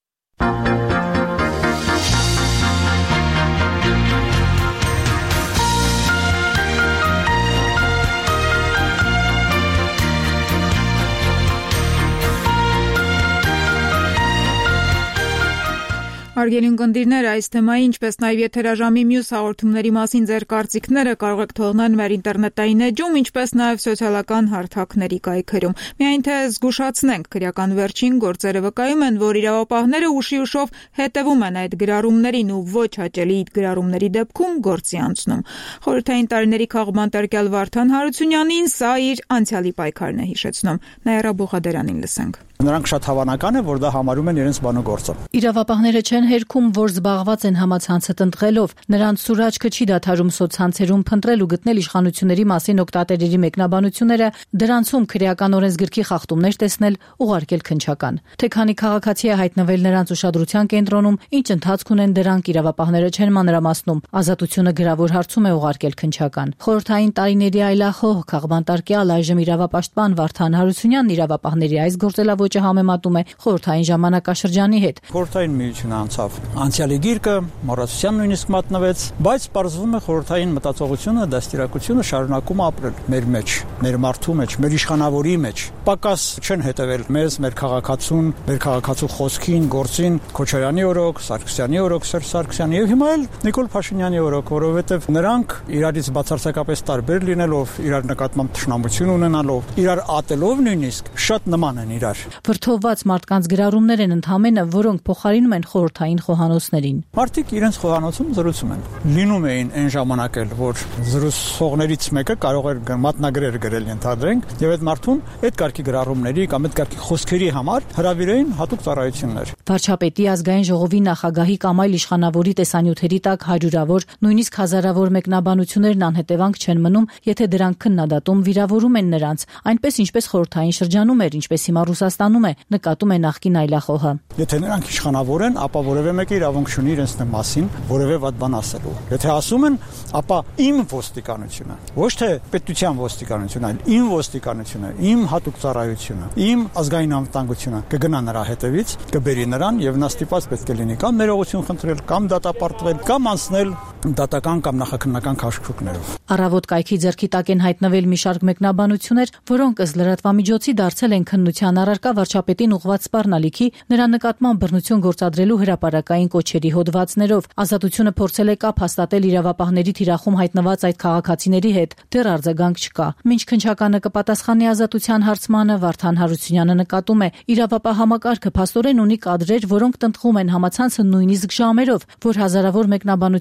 Հարգելի ունկնդիրներ, այս թեմայի, ինչպես նաև եթերաժամի մյուս հաղորդումների մասին ձեր կարծիքները կարող եք թողնել մեր ինտերնետային էջում, ինչպես նաև սոցիալական հարթակների կայքերում։ Միայն թե զգուշացնենք, քրեական վերջին գործերը վկայում են, որ իրավապահները ուշի ուշով հետևում են այդ գրառումներին ու ոչ հաճելի գրառումների դեպքում գործի անցնում։ Խորհրդային տարիների քաղբան տերկյալ Վարդան Հարությունյանին սա իր անցյալի պայքարն է հիշեցնում։ Նաիրա Բուղադերանին լսենք։ Նրանք շատ հավանական է, որ դա համարում են իրենց բանագործը։ Իրավապահները չեն հերքում, որ զբաղված են համացանցը տնտղելով։ Նրանց սուր աչքը չի դադարում սոցցանցերում փնտրել ու գտնել իշխանությունների մասին օգտատերերի մեկնաբանությունները, դրանցում քրեական օրենսգրքի խախտումներ տեսնել, ուղարկել քննչական։ Թե քանի քաղաքացի է հայտնվել նրանց ուշադրության կենտրոնում, ինչ ընթացք ունեն դրանք, իրավապահները չեն մանրամասնում։ Ազատությունը գրավոր հարցում է ուղարկել քննչական։ Խորհրդային տարիների այլախոհ քաղբանտարկյալ այժմ իրավապաշտպան Վարդան Հարությունյանն իրավապահների այս գործելավոճը համեմատում է խորհրդային ժամանակաշրջանի հետ։ Խորհրդային միությունը անցավ անցյալի գիրկը, մոռացության նույնիսկ մատնվեց, բայց պարզվում է խորհրդային մտածողությունը, դաստիարակությունը շարունակում ապրել մեր մեջ, մեր մարդու մեջ, մեր իշխանավորի մեջ։ Պակաս չեն հետևել մեզ, մեր քաղաքացուն, մեր քաղաքացու խոսքին, գործին, Քոչարյանի օրոք, Սարգսյանի օրոք, Սերժ Սարգսյանի եւ հիմա էլ Նիկոլ Փաշինյանի օրոք, որովհետեւ նրանք իրարից բացարձակապես տարբեր լինելով, իրար նկատմամբ թշնամություն ունենալով, իրար ատելով նույնիսկ շատ նման են իրար։ Վրթովված մարդկանց գրառումներ են ընդհանրապես, որոնք փոխարինում են խորհրդային խոհանոցներին։ Մարդիկ իրենց խոհանոցում զրուցում են։ Լինում էին այն ժամանակ էլ, որ զրուցողներից մեկը կարող էր մատնագրեր գրել, ենթադրենք, եւ այդ մարդուն այդ կարգի գրառումների կամ այդ կարգի խոսքերի համար հրավիրեին հատուկ ծառայություններ։ Վարչապետի, ազգային ժողովի նախագահի կամ այլ իշխանավորի տեսանյութերի տակ հարյուրավոր, նույնիսկ հազարավոր մեկնաբանություններն անհետևանք չեն մնում, եթե դրանք քննադատում վիրավորում են նրանց, այնպես ինչպես խորհրդային շրջանում էր, ինչպես հիմա Ռուսաստանում է, նկատում է նախկին այլախոհը։ Եթե նրանք իշխանավոր են, ապա որևէ մեկը իրավունք չունի իրենց մասին որևէ վատ բան ասելու։ Եթե ասում են, ապա իմ ոստիկանությունը, ոչ թե պետության ոստիկանությունը, այլ իմ ոստիկանությունը, իմ հատուկ ծառայությունը, իմ ազգային անվտանգությունը կգնա նրա հետևից, կբերի նրան եւ նա ստիպված պետք է լինի կամ ներողություն խնդրել, կամ դատապարտվել, կամ անցնել դատական կամ նախաքննական քաշքշուկներով։ Առավոտ կայքի ձեռքի տակ են հայտնվել մի շարք մեկնաբանություններ, որոնք ըստ լրատվամիջոցի դարձել են քննության առարկա վարչապետին ուղղված սպառնալիքի, նրա նկատմամբ բռնություն գործադրելու հրապարակային կոչերի հոդվածներով։ Ազատությունը փորձել է կապ հաստատել իրավապահների թիրախում հայտնված այդ քաղաքացիների հետ, դեռ արձագանք չկա։ Մինչ քննչականը կպատասխանի ազատության հարցմանը, Վարդան Հարությունյանը նկատում է, իրավապահ համակարգը փաստորեն ունի կադրեր, որոնք տնտղում են համացանցը նույնիսկ ժամերով, որ հազարավոր մեկնաբանություններից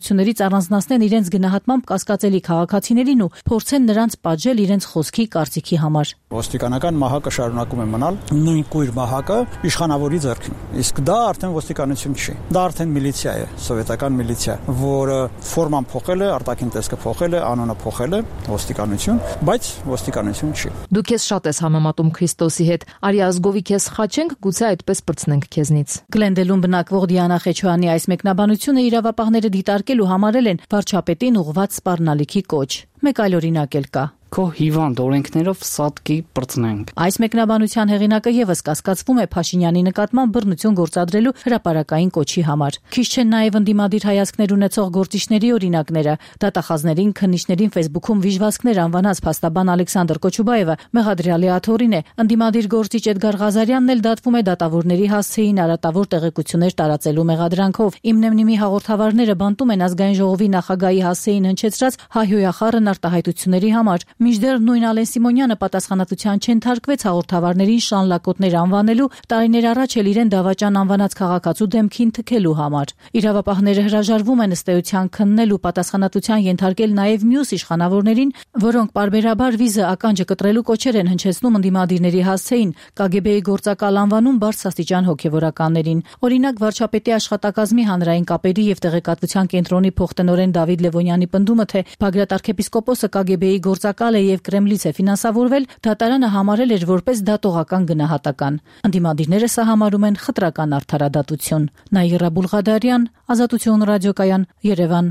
առանձնացնեն իրենց գնահատմամբ կասկածելի քաղաքացիներին ու փորձեն նրանց պատժել իրենց խոսքի կարծիքի համար։ Ոստիկանական մահակը շարունակում է մնալ նույն կույր մահակը իշխանավորի ձեռքին։ Իսկ դա արդեն ոստիկանություն չի։ Դա արդեն միլիցիա է, սովետական միլիցիա, որը ֆորման փոխել է, արտաքին տեսքը փոխել է, անունը փոխել է, ոստիկանություն, բայց ոստիկանություն չի։ Դու քեզ շատ ես համեմատում Քրիստոսի հետ։ Արի ազգովի քեզ խաչենք, գուցե այդպես պրծնենք քեզնից։ Գլենդելում բնակվող Դիանա Խեչոյանի այս մեկնաբանությունը իրավապահները դիտարկել ու համարել են վարչապետին ուղղված սպառնալիքի կոչ։ Մեկ այլ օրինակ էլ կա։ Քո հիվանդ օրենքներով սատկի պրծնենք։ Այս մեկնաբանության հեղինակը եւս կասկածվում է Փաշինյանի նկատմամբ բռնություն գործադրելու հրապարակային կոչի համար։ Քիչ չեն նաեւ ընդդիմադիր հայացքներ ունեցող գործիչների օրինակները։ Դատախազներին, քննիչներին Facebook-ում վիժվազքներ անվանած փաստաբան Ալեքսանդր Կոչուբաևը մեղադրյալի աթոռին է։ Ընդդիմադիր գործիչ Էդգար Ղազարյանն էլ դատվում է դատավորների հասցեին արատավոր տեղեկություններ տարածելու մեղադրանքով։ Իմնեմնիմի հաղորդավարները բանտում են ազգային ժողովի նախագահի հասցեին հնչեցրած հայհոյախառն արտահայտությունների համար։ Մինչդեռ նույն Ալեն Սիմոնյանը պատասխանատվության չընթարկվեց հաղորդավարներին շան լակոտներ անվանելու, տարիներ առաջ էլ իրեն դավաճան անվանած քաղաքացու դեմքին թքելու համար։ Իրավապահները հրաժարվում են ըստ էության քննել ու պատասխանատվության ենթարկել նաև մյուս իշխանավորներին, որոնք պարբերաբար վիզը ականջը կտրելու կոչեր են հնչեցնում ընդդիմադիրների հասցեին, ԿԳԲ-ի գործակալ անվանում բարձրաստիճան հոգևորականներին։ Օրինակ, վարչապետի աշխատակազմի հանրային կապերի եւ տեղեկատվության կենտրոնի փոխտնօրեն Դավիթ Լևոնյանի պնդումը, թե Բագրատ arczepiskoposը ԿԳԲ-ի գործակալ է եւ Կրեմլից է ֆինանսավորվել, դատարանը համարել էր որպես դատողական գնահատական։ Ընդդիմադիրները սա համարում են խտրական արդարադատություն։ Նաիրա Բուլղադարյան, Ազատություն ռադիոկայան, Երևան։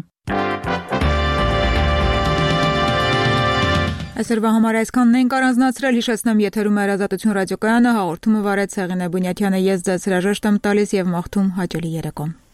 Այսօրվա համար այսքանն ենք առանձնացրել, հիշեցնեմ եթերում է Ազատություն ռադիոկայանը, հաղորդումը վարեց Հեղինե Բունյաթյանը, ես ձեզ հրաժեշտ եմ տալիս եւ մաղթում հաճելի երեկո։